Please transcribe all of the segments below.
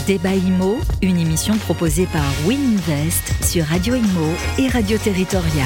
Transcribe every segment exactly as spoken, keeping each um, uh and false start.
Débat Immo, une émission proposée par Wininvest sur Radio Immo et Radio Territoria.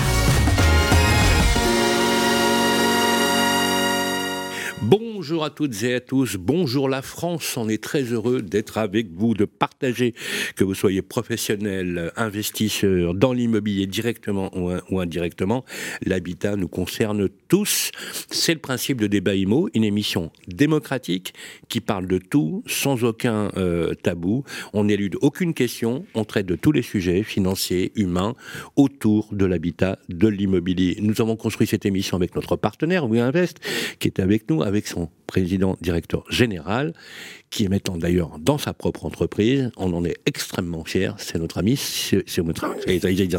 Bonjour à toutes et à tous, bonjour la France, on est très heureux d'être avec vous, de partager, que vous soyez professionnel, investisseur dans l'immobilier directement ou indirectement, l'habitat nous concerne tous. C'est le principe de Débat Immo, une émission démocratique qui parle de tout sans aucun euh, tabou. On n'élude aucune question, on traite de tous les sujets financiers, humains, autour de l'habitat, de l'immobilier. Nous avons construit cette émission avec notre partenaire Wininvest, qui est avec nous, avec son président directeur général, qui est maintenant d'ailleurs dans sa propre entreprise. On en est extrêmement fiers. C'est notre ami, c'est, c'est notre, c'est,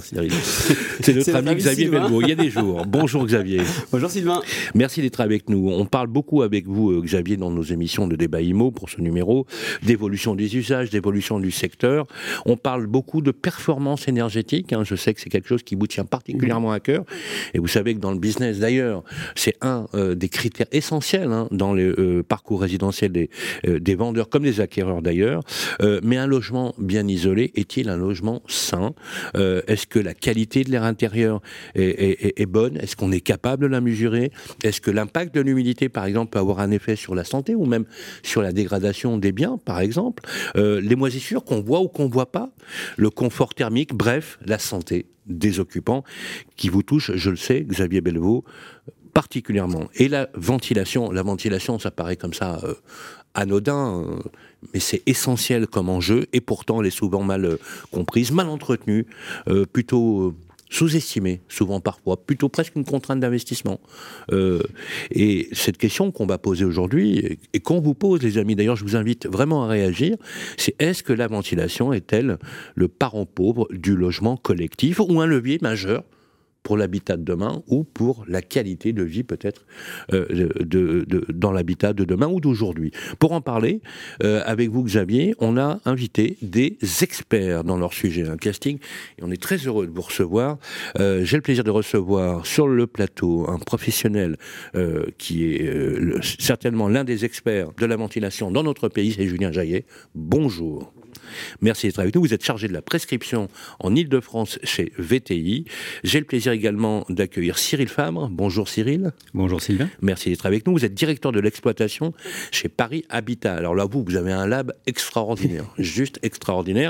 c'est notre c'est ami Xavier Belvaux. Il y a des jours. Bonjour Xavier. Bonjour Sylvain. Merci d'être avec nous. On parle beaucoup avec vous, Xavier, dans nos émissions de Débat Immo pour ce numéro, d'évolution des usages, d'évolution du secteur. On parle beaucoup de performance énergétique. Hein. Je sais que c'est quelque chose qui vous tient particulièrement à cœur. Et vous savez que dans le business d'ailleurs, c'est un euh, des critères essentiels hein, dans le euh, parcours résidentiel des, euh, des vendeurs comme des acquéreurs d'ailleurs, euh, mais un logement bien isolé, est-il un logement sain ? euh, Est-ce que la qualité de l'air intérieur est, est, est bonne ? Est-ce qu'on est capable de la mesurer ? Est-ce que l'impact de l'humidité, par exemple, peut avoir un effet sur la santé ou même sur la dégradation des biens, par exemple ? euh, Les moisissures qu'on voit ou qu'on ne voit pas ? Le confort thermique, bref, la santé des occupants qui vous touche, je le sais, Xavier Belvaux, particulièrement. Et la ventilation, la ventilation, ça paraît comme ça euh, anodin, euh, mais c'est essentiel comme enjeu, et pourtant elle est souvent mal euh, comprise, mal entretenue, euh, plutôt euh, sous-estimée, souvent parfois, plutôt presque une contrainte d'investissement. Euh, et cette question qu'on va poser aujourd'hui, et, et qu'on vous pose les amis, d'ailleurs je vous invite vraiment à réagir, c'est est-ce que la ventilation est-elle le parent pauvre du logement collectif, ou un levier majeur pour l'habitat de demain ou pour la qualité de vie peut-être euh, de, de, de, dans l'habitat de demain ou d'aujourd'hui. Pour en parler, euh, avec vous Xavier, on a invité des experts dans leur sujet, un casting, et on est très heureux de vous recevoir. Euh, j'ai le plaisir de recevoir sur le plateau un professionnel euh, qui est euh, le, certainement l'un des experts de la ventilation dans notre pays, c'est Julien Jaillet. Bonjour. Merci d'être avec nous. Vous êtes chargé de la prescription en Ile-de-France chez V T I. J'ai le plaisir également d'accueillir Cyril Fabre. Bonjour Cyril. Bonjour Sylvain. Merci d'être avec nous. Vous êtes directeur de l'exploitation chez Paris Habitat. Alors là, vous, vous avez un lab extraordinaire, juste extraordinaire,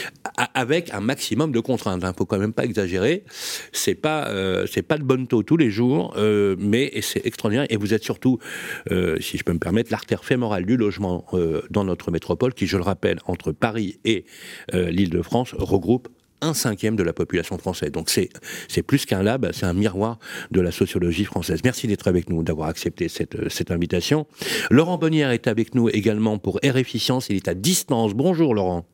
avec un maximum de contraintes. Il ne faut quand même pas exagérer. C'est pas, euh, c'est pas de bonne taux tous les jours, euh, mais c'est extraordinaire. Et vous êtes surtout, euh, si je peux me permettre, l'artère fémorale du logement euh, dans notre métropole, qui, je le rappelle, entre Paris et euh, l'Île-de-France, regroupe un cinquième de la population française. Donc c'est, c'est plus qu'un lab, c'est un miroir de la sociologie française. Merci d'être avec nous, d'avoir accepté cette, cette invitation. Laurent Bonnière est avec nous également pour Air Efficience, il est à distance. Bonjour Laurent.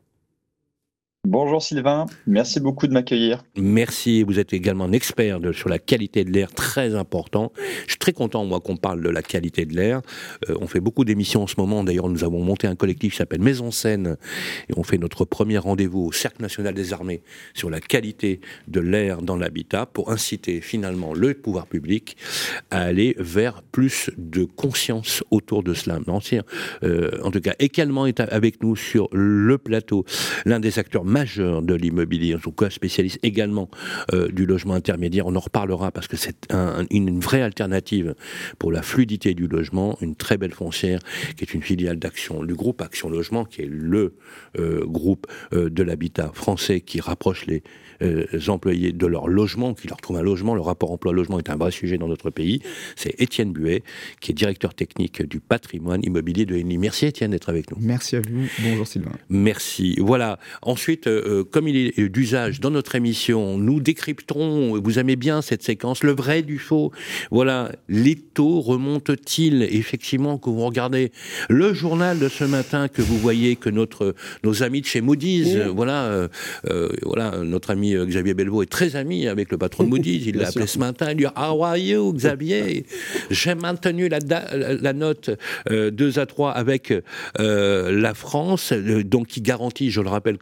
Bonjour Sylvain, merci beaucoup de m'accueillir. Merci, vous êtes également un expert de, sur la qualité de l'air, très important. Je suis très content, moi, qu'on parle de la qualité de l'air. Euh, on fait beaucoup d'émissions en ce moment, d'ailleurs nous avons monté un collectif qui s'appelle Maison Scène, et on fait notre premier rendez-vous au Cercle National des Armées sur la qualité de l'air dans l'habitat, pour inciter finalement le pouvoir public à aller vers plus de conscience autour de cela. Non, c'est, euh, en tout cas, également est avec nous sur le plateau l'un des acteurs majeur de l'immobilier, en tout cas spécialiste également euh, du logement intermédiaire. On en reparlera parce que c'est un, une, une vraie alternative pour la fluidité du logement, une très belle foncière qui est une filiale d'Action, du groupe Action Logement, qui est le euh, groupe euh, de l'habitat français qui rapproche les euh, employés de leur logement, qui leur trouvent un logement. Le rapport emploi-logement est un vrai sujet dans notre pays. C'est Étienne Buet, qui est directeur technique du patrimoine immobilier de Engie. Merci Étienne d'être avec nous. Merci à vous. Bonjour Sylvain. Merci. Voilà. Ensuite, Euh, comme il est d'usage dans notre émission, nous décrypterons, vous aimez bien cette séquence, le vrai du faux. Voilà, les taux remontent-ils effectivement, que vous regardez le journal de ce matin, que vous voyez que notre, nos amis de chez Moody's, oui. euh, voilà, euh, euh, voilà, notre ami euh, Xavier Belvaux est très ami avec le patron de Moody's, il l'a appelé ce matin, il lui a dit « How are you, Xavier ?» J'ai maintenu la, da- la, la note euh, deux à trois avec euh, la France, euh, donc qui garantit, je le rappelle quand même,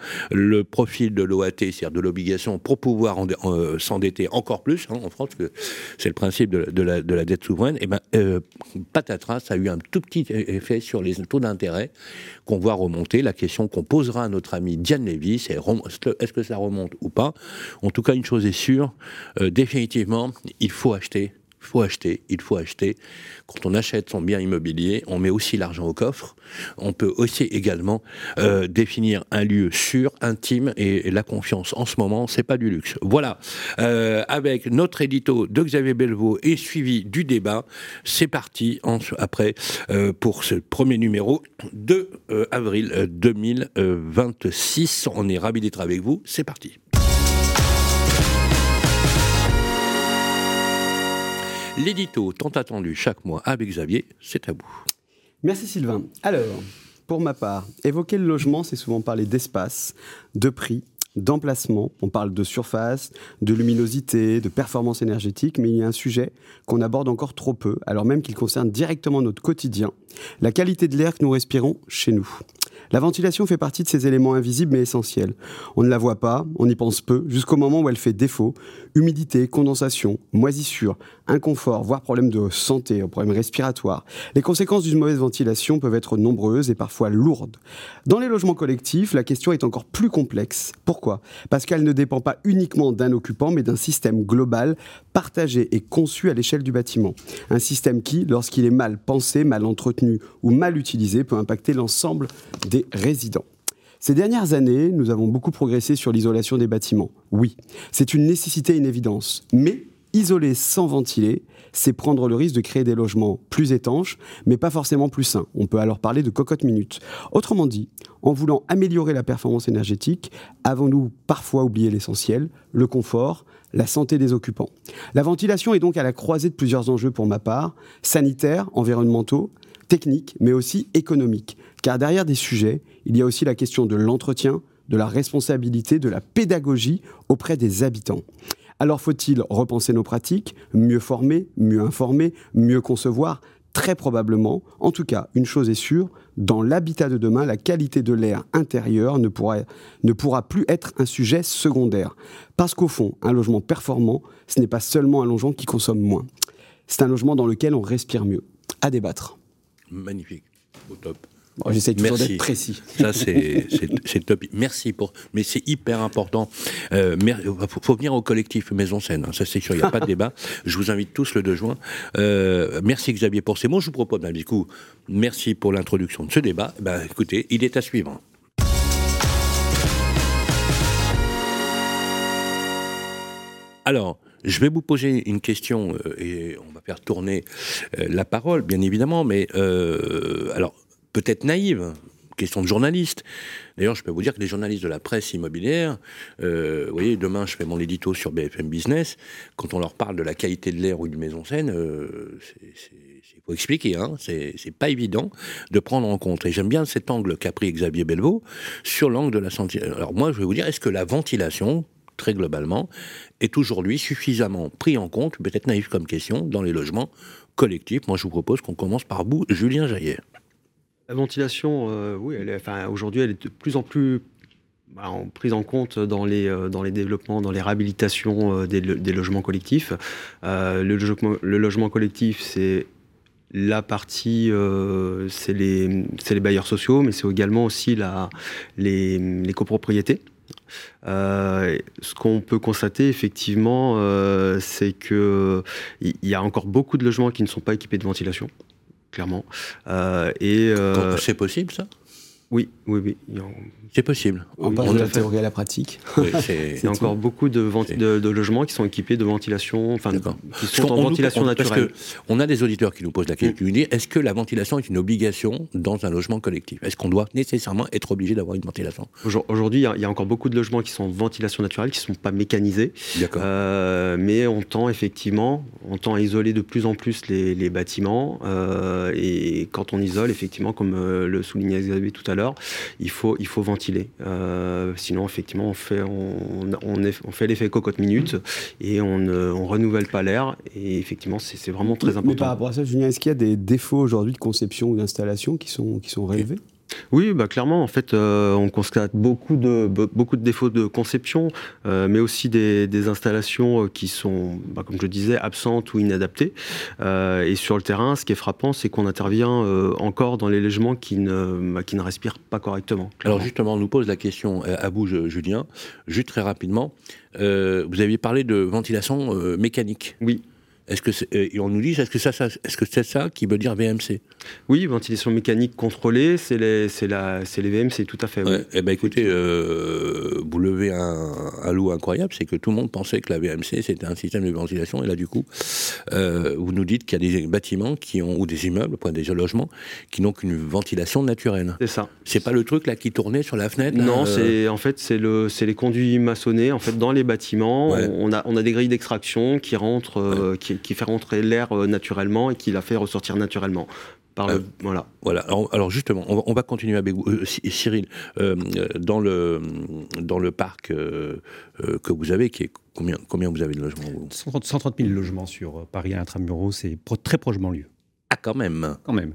le profil de l'O A T, c'est-à-dire de l'obligation, pour pouvoir en, euh, s'endetter encore plus, hein, en France, que c'est le principe de, de, la, de la dette souveraine, et ben, euh, patatras, ça a eu un tout petit effet sur les taux d'intérêt qu'on voit remonter. La question qu'on posera à notre ami Diane Lévy, c'est est-ce que ça remonte ou pas? En tout cas, une chose est sûre, euh, définitivement, il faut acheter. Il faut acheter, il faut acheter. Quand on achète son bien immobilier, on met aussi l'argent au coffre. On peut aussi également euh, définir un lieu sûr, intime, et, et la confiance en ce moment, c'est pas du luxe. Voilà, euh, avec notre édito de Xavier Bellevaux et suivi du débat, c'est parti en, après euh, pour ce premier numéro de euh, avril deux mille vingt-six. On est ravis d'être avec vous, c'est parti. L'édito tant attendu chaque mois avec Xavier, c'est à vous. Merci Sylvain. Alors, pour ma part, évoquer le logement, c'est souvent parler d'espace, de prix, d'emplacement. On parle de surface, de luminosité, de performance énergétique, mais il y a un sujet qu'on aborde encore trop peu, alors même qu'il concerne directement notre quotidien, la qualité de l'air que nous respirons chez nous. La ventilation fait partie de ces éléments invisibles mais essentiels. On ne la voit pas, on y pense peu, jusqu'au moment où elle fait défaut. Humidité, condensation, moisissure, inconfort, voire problèmes de santé, problèmes respiratoires. Les conséquences d'une mauvaise ventilation peuvent être nombreuses et parfois lourdes. Dans les logements collectifs, la question est encore plus complexe. Pourquoi ? Parce qu'elle ne dépend pas uniquement d'un occupant, mais d'un système global, partagé et conçu à l'échelle du bâtiment. Un système qui, lorsqu'il est mal pensé, mal entretenu ou mal utilisé, peut impacter l'ensemble des résidents. Ces dernières années, nous avons beaucoup progressé sur l'isolation des bâtiments. Oui, c'est une nécessité et une évidence. Mais isoler sans ventiler, c'est prendre le risque de créer des logements plus étanches, mais pas forcément plus sains. On peut alors parler de cocotte minute. Autrement dit, en voulant améliorer la performance énergétique, avons-nous parfois oublié l'essentiel, le confort, la santé des occupants. La ventilation est donc à la croisée de plusieurs enjeux pour ma part, sanitaires, environnementaux, techniques, mais aussi économiques. Car derrière des sujets, il y a aussi la question de l'entretien, de la responsabilité, de la pédagogie auprès des habitants. Alors faut-il repenser nos pratiques, mieux former, mieux informer, mieux concevoir ? Très probablement. En tout cas, une chose est sûre, dans l'habitat de demain, la qualité de l'air intérieur ne pourra, ne pourra plus être un sujet secondaire. Parce qu'au fond, un logement performant, ce n'est pas seulement un logement qui consomme moins. C'est un logement dans lequel on respire mieux. À débattre. Magnifique, au top. Bon, j'essaie toujours Merci. d'être précis. Ça, c'est, c'est, c'est top. Merci pour. Mais c'est hyper important. Il euh, faut, faut venir au collectif Maison Saine. Hein. Ça, c'est sûr, il n'y a pas de débat. Je vous invite tous le deux juin. Euh, merci Xavier pour ces mots. Je vous propose, ben, du coup, merci pour l'introduction de ce débat. Ben, écoutez, il est à suivre. Alors, je vais vous poser une question euh, et on va faire tourner euh, la parole, bien évidemment, mais euh, alors peut-être naïve, question de journaliste. D'ailleurs, je peux vous dire que les journalistes de la presse immobilière, euh, vous voyez, demain je fais mon édito sur B F M Business, quand on leur parle de la qualité de l'air ou du Maison Saine, euh, il faut expliquer, hein, c'est, c'est pas évident de prendre en compte. Et j'aime bien cet angle qu'a pris Xavier Bellevaux sur l'angle de la santé. Alors moi, je vais vous dire, est-ce que la ventilation, très globalement, est aujourd'hui suffisamment pris en compte, peut-être naïf comme question, dans les logements collectifs? Moi, je vous propose qu'on commence par vous, Julien Jaillet. La ventilation, euh, oui, elle est, enfin, aujourd'hui, elle est de plus en plus bah, en, prise en compte dans les, euh, dans les développements, dans les réhabilitations euh, des, des logements collectifs. Euh, le, logement, le logement collectif, c'est la partie, euh, c'est, les, c'est les bailleurs sociaux, mais c'est également aussi la, les, les copropriétés. Euh, ce qu'on peut constater effectivement, euh, c'est qu'il y a encore beaucoup de logements qui ne sont pas équipés de ventilation, clairement. Euh, et, euh, c'est possible, ça ? Oui, oui, oui. C'est possible. On oui, passe on de la fait. théorie à la pratique. Oui, c'est... Il y a encore beaucoup de, venti- de, de logements qui sont équipés de ventilation, enfin, D'accord. qui sont en on ventilation nous, on, naturelle. Parce qu'on a des auditeurs qui nous posent la question, mmh. est-ce que la ventilation est une obligation dans un logement collectif ? Est-ce qu'on doit nécessairement être obligé d'avoir une ventilation ? Aujourd'hui, il y, y a encore beaucoup de logements qui sont en ventilation naturelle, qui ne sont pas mécanisés. D'accord. Euh, mais on tend effectivement, on tend à isoler de plus en plus les, les bâtiments. Euh, et quand on isole, effectivement, comme euh, le soulignait Xavier tout à l'heure, il faut, il faut ventiler. Euh, sinon, effectivement, on fait, on, on, est, on fait l'effet cocotte minute et on ne on renouvelle pas l'air. Et effectivement, c'est, c'est vraiment très important. Mais par rapport à ça, Julien, est-ce qu'il y a des défauts aujourd'hui de conception ou d'installation qui sont, qui sont relevés ? Oui, bah, clairement, en fait, euh, on constate beaucoup de, beaucoup de défauts de conception, euh, mais aussi des, des installations qui sont, bah, comme je disais, absentes ou inadaptées. Euh, et sur le terrain, ce qui est frappant, c'est qu'on intervient euh, encore dans les logements qui ne, bah, qui ne respirent pas correctement. Clairement. Alors justement, on nous pose la question à vous, Julien, juste très rapidement. Euh, vous aviez parlé de ventilation euh, mécanique. Oui. Est-ce que c'est, et on nous dit, est-ce que, ça, ça, est-ce que c'est ça qui veut dire V M C ? Oui, ventilation mécanique contrôlée, c'est les, c'est la, c'est les V M C, tout à fait. Ouais, Oui. Eh ben écoutez, euh, vous levez un, un lot incroyable, c'est que tout le monde pensait que la V M C c'était un système de ventilation, et là du coup, euh, vous nous dites qu'il y a des bâtiments qui ont, ou des immeubles, quoi, des logements, qui n'ont qu'une ventilation naturelle. C'est ça. C'est pas le truc là qui tournait sur la fenêtre là, Non, euh... c'est en fait c'est le, c'est les conduits maçonnés en fait dans les bâtiments. Ouais. On a, on a des grilles d'extraction qui rentrent, euh, ouais. qui, qui fait rentrer l'air euh, naturellement et qui la fait ressortir naturellement. Par le, euh, voilà. Voilà. Alors, alors justement, on va, on va continuer avec vous, euh, Cyril. Euh, dans le dans le parc euh, euh, que vous avez, qui est combien combien vous avez de logements vous cent trente mille logements sur Paris intramuros, c'est pro, très proche banlieue. Ah, quand même. Quand même.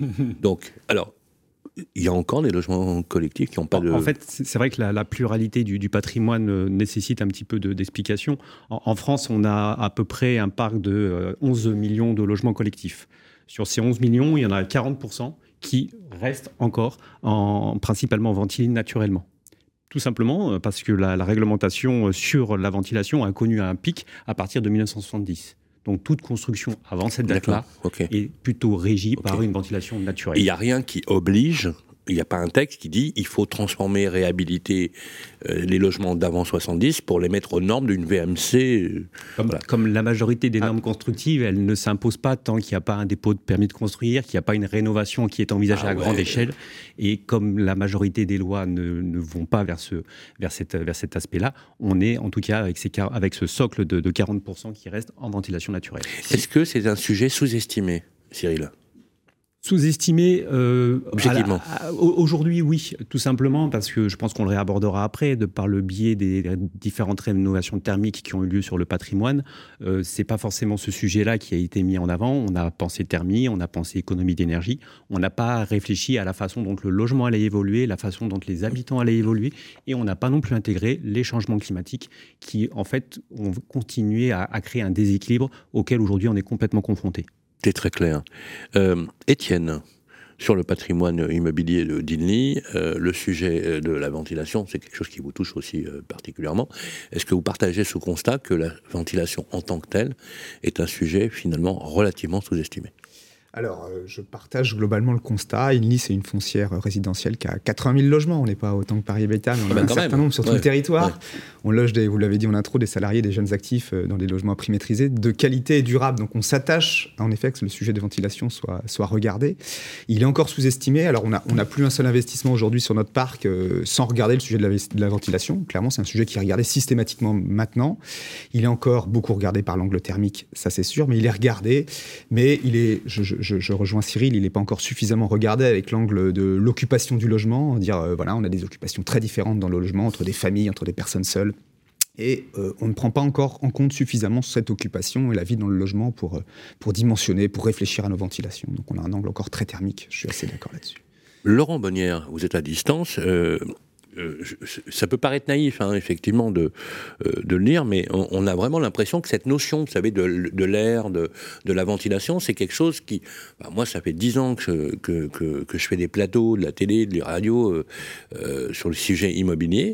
Donc, alors. Il y a encore des logements collectifs qui n'ont pas en, de... En fait, c'est vrai que la, la pluralité du, du patrimoine euh, nécessite un petit peu de, d'explication. En, en France, on a à peu près un parc de euh, onze millions de logements collectifs. Sur ces onze millions, il y en a quarante pour cent qui restent encore en, principalement ventilés naturellement. Tout simplement parce que la, la réglementation sur la ventilation a connu un pic à partir de mille neuf cent soixante-dix. Donc toute construction avant cette date-là okay. est plutôt régie okay. par une ventilation naturelle. Il n'y a rien qui oblige, il n'y a pas un texte qui dit il faut transformer, réhabiliter euh, les logements d'avant soixante-dix pour les mettre aux normes d'une V M C. Euh, comme, voilà. comme la majorité des normes ah. constructives, elles ne s'imposent pas tant qu'il n'y a pas un dépôt de permis de construire, qu'il n'y a pas une rénovation qui est envisagée ah, à ouais. grande échelle. Et comme la majorité des lois ne, ne vont pas vers, ce, vers, cette, vers cet aspect-là, on est en tout cas avec, ces, avec ce socle de, de quarante pour cent qui reste en ventilation naturelle. Est-ce que c'est un sujet sous-estimé, Cyril ? Sous-estimé, euh, objectivement. À la, à, aujourd'hui, oui, tout simplement parce que je pense qu'on le réabordera après, de par le biais des, des différentes rénovations thermiques qui ont eu lieu sur le patrimoine. Euh, c'est pas forcément ce sujet-là qui a été mis en avant. On a pensé thermie, on a pensé économie d'énergie. On n'a pas réfléchi à la façon dont le logement allait évoluer, la façon dont les habitants allaient évoluer, et on n'a pas non plus intégré les changements climatiques qui, en fait, ont continué à, à créer un déséquilibre auquel aujourd'hui on est complètement confronté. C'est très clair. Euh, Étienne, sur le patrimoine immobilier de d'Inly, euh, le sujet de la ventilation, c'est quelque chose qui vous touche aussi euh, particulièrement. Est-ce que vous partagez ce constat que la ventilation en tant que telle est un sujet finalement relativement sous-estimé ? Alors, euh, je partage globalement le constat. Inly, c'est une foncière résidentielle qui a quatre-vingt mille logements. On n'est pas autant que Paris-Beta, mais on a ah ben un certain même. nombre sur tout ouais. le territoire. Ouais. On loge, des, vous l'avez dit en intro, des salariés, des jeunes actifs euh, dans des logements à prix maîtrisé, de qualité et durable. Donc, on s'attache, en effet, que le sujet de ventilation soit, soit regardé. Il est encore sous-estimé. Alors, on n'a on a plus un seul investissement aujourd'hui sur notre parc euh, sans regarder le sujet de la, de la ventilation. Clairement, c'est un sujet qui est regardé systématiquement maintenant. Il est encore beaucoup regardé par l'angle thermique, ça c'est sûr, mais il est regardé. Mais il est... Je, je, Je, je rejoins Cyril, il n'est pas encore suffisamment regardé avec l'angle de l'occupation du logement. Dire, euh, voilà, on a des occupations très différentes dans le logement, entre des familles, entre des personnes seules. Et euh, on ne prend pas encore en compte suffisamment cette occupation et la vie dans le logement pour, pour dimensionner, pour réfléchir à nos ventilations. Donc on a un angle encore très thermique, je suis assez d'accord là-dessus. Laurent Bonnière, vous êtes à distance. Euh... Euh, je, ça peut paraître naïf, hein, effectivement, de, euh, de le lire, mais on, on a vraiment l'impression que cette notion, vous savez, de, de l'air, de, de la ventilation, c'est quelque chose qui... Bah, moi, ça fait dix ans que, que, que, que je fais des plateaux, de la télé, de la radio, euh, euh, sur le sujet immobilier,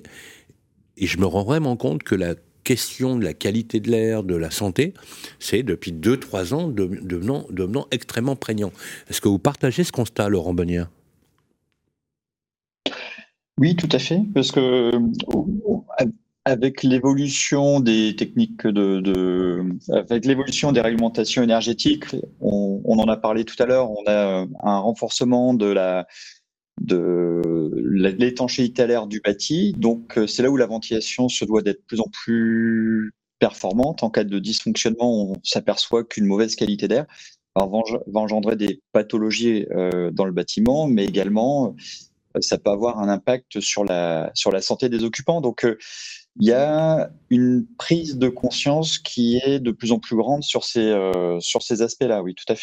et je me rends vraiment compte que la question de la qualité de l'air, de la santé, c'est depuis deux trois ans de, devenant, devenant extrêmement prégnant. Est-ce que vous partagez ce constat, Laurent Bonnière ? Oui, tout à fait, parce que avec l'évolution des techniques de, de avec l'évolution des réglementations énergétiques, on, on en a parlé tout à l'heure, on a un renforcement de la de l'étanchéité à l'air du bâti, donc c'est là où la ventilation se doit d'être de plus en plus performante. En cas de dysfonctionnement, on s'aperçoit qu'une mauvaise qualité d'air va engendrer des pathologies euh, dans le bâtiment, mais également ça peut avoir un impact sur la, sur la santé des occupants. Donc, euh, il y a une prise de conscience qui est de plus en plus grande sur ces, euh, sur ces aspects-là, oui, tout à fait.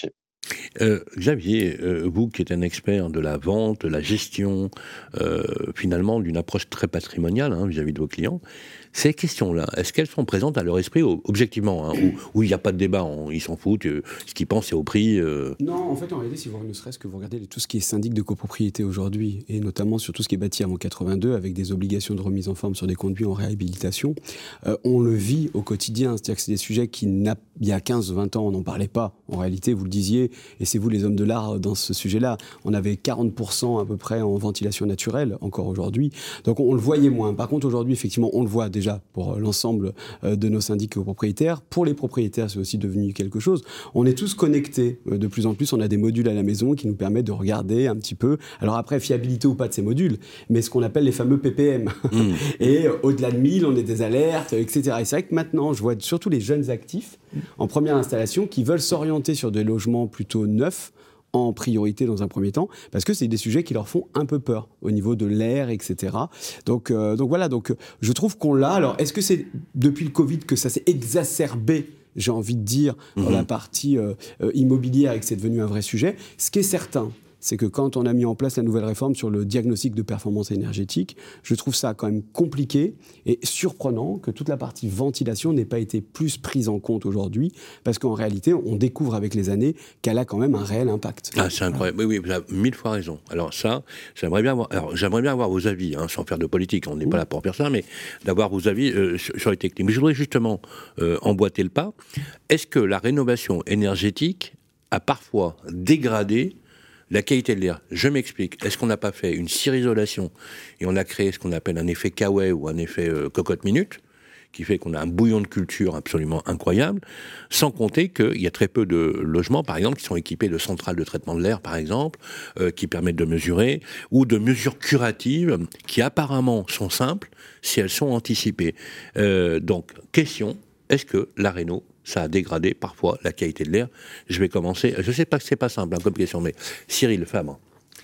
Euh, Xavier, euh, vous qui êtes un expert de la vente, de la gestion, euh, finalement d'une approche très patrimoniale hein, vis-à-vis de vos clients, ces questions-là, est-ce qu'elles sont présentes à leur esprit objectivement hein, où il n'y a pas de débat, on, ils s'en foutent, euh, ce qu'ils pensent c'est au prix euh... Non, en fait, en réalité, si vous ne serait-ce que vous regardez tout ce qui est syndic de copropriété aujourd'hui, et notamment sur tout ce qui est bâti avant quatre-vingt-deux, avec des obligations de remise en forme sur des conduits en réhabilitation, euh, on le vit au quotidien. C'est-à-dire que c'est des sujets qui, il y a quinze vingt ans, on n'en parlait pas. En réalité, vous le disiez, et c'est vous les hommes de l'art dans ce sujet-là, on avait quarante pour cent à peu près en ventilation naturelle, encore aujourd'hui. Donc on, on le voyait moins. Par contre, aujourd'hui, effectivement, on le voit déjà pour l'ensemble de nos syndics propriétaires. Pour les propriétaires, c'est aussi devenu quelque chose. On est tous connectés de plus en plus. On a des modules à la maison qui nous permettent de regarder un petit peu. Alors après, fiabilité ou pas de ces modules, mais ce qu'on appelle les fameux P P M. Mmh. Et au-delà de mille, on a des alertes, et cetera. Et c'est vrai que maintenant, je vois surtout les jeunes actifs en première installation qui veulent s'orienter sur des logements plutôt neufs, en priorité dans un premier temps, parce que c'est des sujets qui leur font un peu peur au niveau de l'air, et cetera. Donc, euh, donc voilà, donc, je trouve qu'on l'a. Alors, est-ce que c'est depuis le Covid que ça s'est exacerbé, j'ai envie de dire, dans mmh. la partie euh, immobilière et que c'est devenu un vrai sujet? Ce qui est certain, c'est que quand on a mis en place la nouvelle réforme sur le diagnostic de performance énergétique, je trouve ça quand même compliqué et surprenant que toute la partie ventilation n'ait pas été plus prise en compte aujourd'hui, parce qu'en réalité, on découvre avec les années qu'elle a quand même un réel impact. Ah, c'est incroyable. Oui, oui, vous avez mille fois raison. Alors ça, j'aimerais bien avoir, alors, j'aimerais bien avoir vos avis, hein, sans faire de politique, on n'est mmh. pas là pour faire ça, mais d'avoir vos avis euh, sur, sur les techniques. Mais je voudrais justement euh, emboîter le pas. Est-ce que la rénovation énergétique a parfois dégradé la qualité de l'air? Je m'explique. Est-ce qu'on n'a pas fait une cire-isolation et on a créé ce qu'on appelle un effet Kawaii ou un effet euh, cocotte-minute, qui fait qu'on a un bouillon de culture absolument incroyable, sans compter qu'il y a très peu de logements, par exemple, qui sont équipés de centrales de traitement de l'air, par exemple, euh, qui permettent de mesurer, ou de mesures curatives qui apparemment sont simples si elles sont anticipées. Euh, donc, question, est-ce que la réno ça a dégradé parfois la qualité de l'air? Je vais commencer. Je ne sais pas que c'est pas simple hein, comme question, mais Cyril Fabre.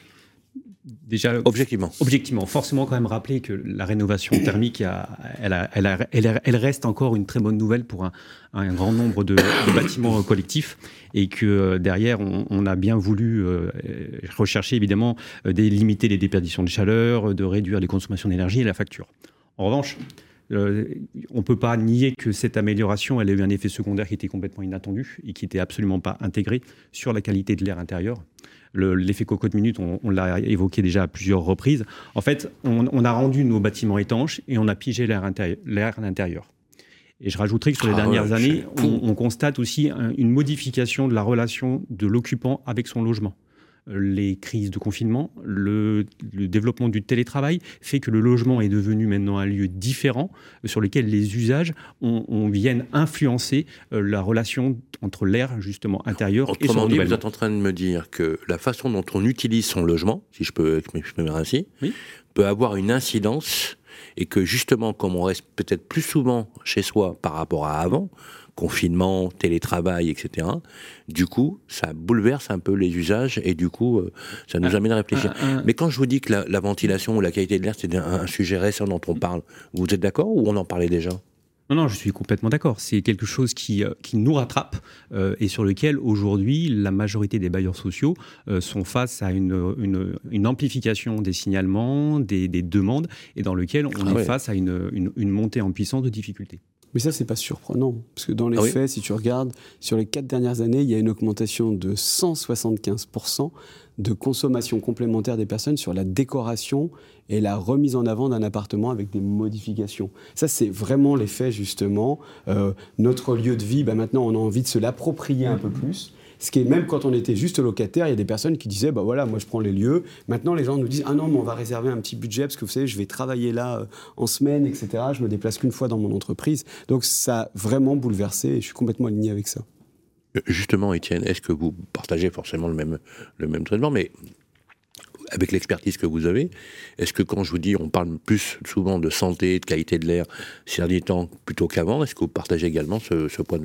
Déjà, objectivement. Objectivement, forcément quand même rappeler que la rénovation thermique, a, elle, a, elle, a, elle, a, elle reste encore une très bonne nouvelle pour un, un grand nombre de, de bâtiments collectifs, et que euh, derrière, on, on a bien voulu euh, rechercher évidemment euh, de limiter les déperditions de chaleur, de réduire les consommations d'énergie et la facture. En revanche, Euh, on ne peut pas nier que cette amélioration, elle a eu un effet secondaire qui était complètement inattendu et qui n'était absolument pas intégré sur la qualité de l'air intérieur. Le, l'effet cocotte-minute, on, on l'a évoqué déjà à plusieurs reprises. En fait, on, on a rendu nos bâtiments étanches et on a pigé l'air, intérieur, l'air à l'intérieur. Et je rajouterai que sur les ah dernières ouais, années, on, on constate aussi un, une modification de la relation de l'occupant avec son logement. Les crises de confinement, le, le développement du télétravail fait que le logement est devenu maintenant un lieu différent sur lequel les usages on, on viennent influencer euh, la relation entre l'air justement intérieur Autrement et son dit, renouvellement. Vous êtes en train de me dire que la façon dont on utilise son logement, si je peux m'exprimer ainsi, oui. peut avoir une incidence, et que justement, comme on reste peut-être plus souvent chez soi par rapport à avant, confinement, télétravail, et cetera. Du coup, ça bouleverse un peu les usages et du coup, euh, ça nous ah, amène à réfléchir. Ah, ah, Mais quand je vous dis que la, la ventilation ou la qualité de l'air, c'est un, un sujet récent dont on parle, vous êtes d'accord ou on en parlait déjà ? Non, non, je suis complètement d'accord. C'est quelque chose qui, euh, qui nous rattrape euh, et sur lequel, aujourd'hui, la majorité des bailleurs sociaux euh, sont face à une, une, une amplification des signalements, des, des demandes, et dans lequel on ah, est ouais. face à une, une, une montée en puissance de difficultés. Mais ça, c'est pas surprenant, parce que dans les ah faits, oui. si tu regardes, sur les quatre dernières années, il y a une augmentation de cent soixante-quinze pour cent de consommation complémentaire des personnes sur la décoration et la remise en avant d'un appartement avec des modifications. Ça, c'est vraiment l'effet, justement. Euh, notre lieu de vie, bah, maintenant, on a envie de se l'approprier un peu plus. Ce qui est, même quand on était juste locataire, il y a des personnes qui disaient bah voilà, moi je prends les lieux. Maintenant, les gens nous disent ah non, mais on va réserver un petit budget parce que vous savez, je vais travailler là euh, en semaine, et cetera. Je me déplace qu'une fois dans mon entreprise. Donc ça a vraiment bouleversé et je suis complètement aligné avec ça. Justement, Étienne, est-ce que vous partagez forcément le même, le même traitement, mais avec l'expertise que vous avez, est-ce que quand je vous dis on parle plus souvent de santé, de qualité de l'air ces derniers temps plutôt qu'avant, est-ce que vous partagez également ce, ce point de vue ?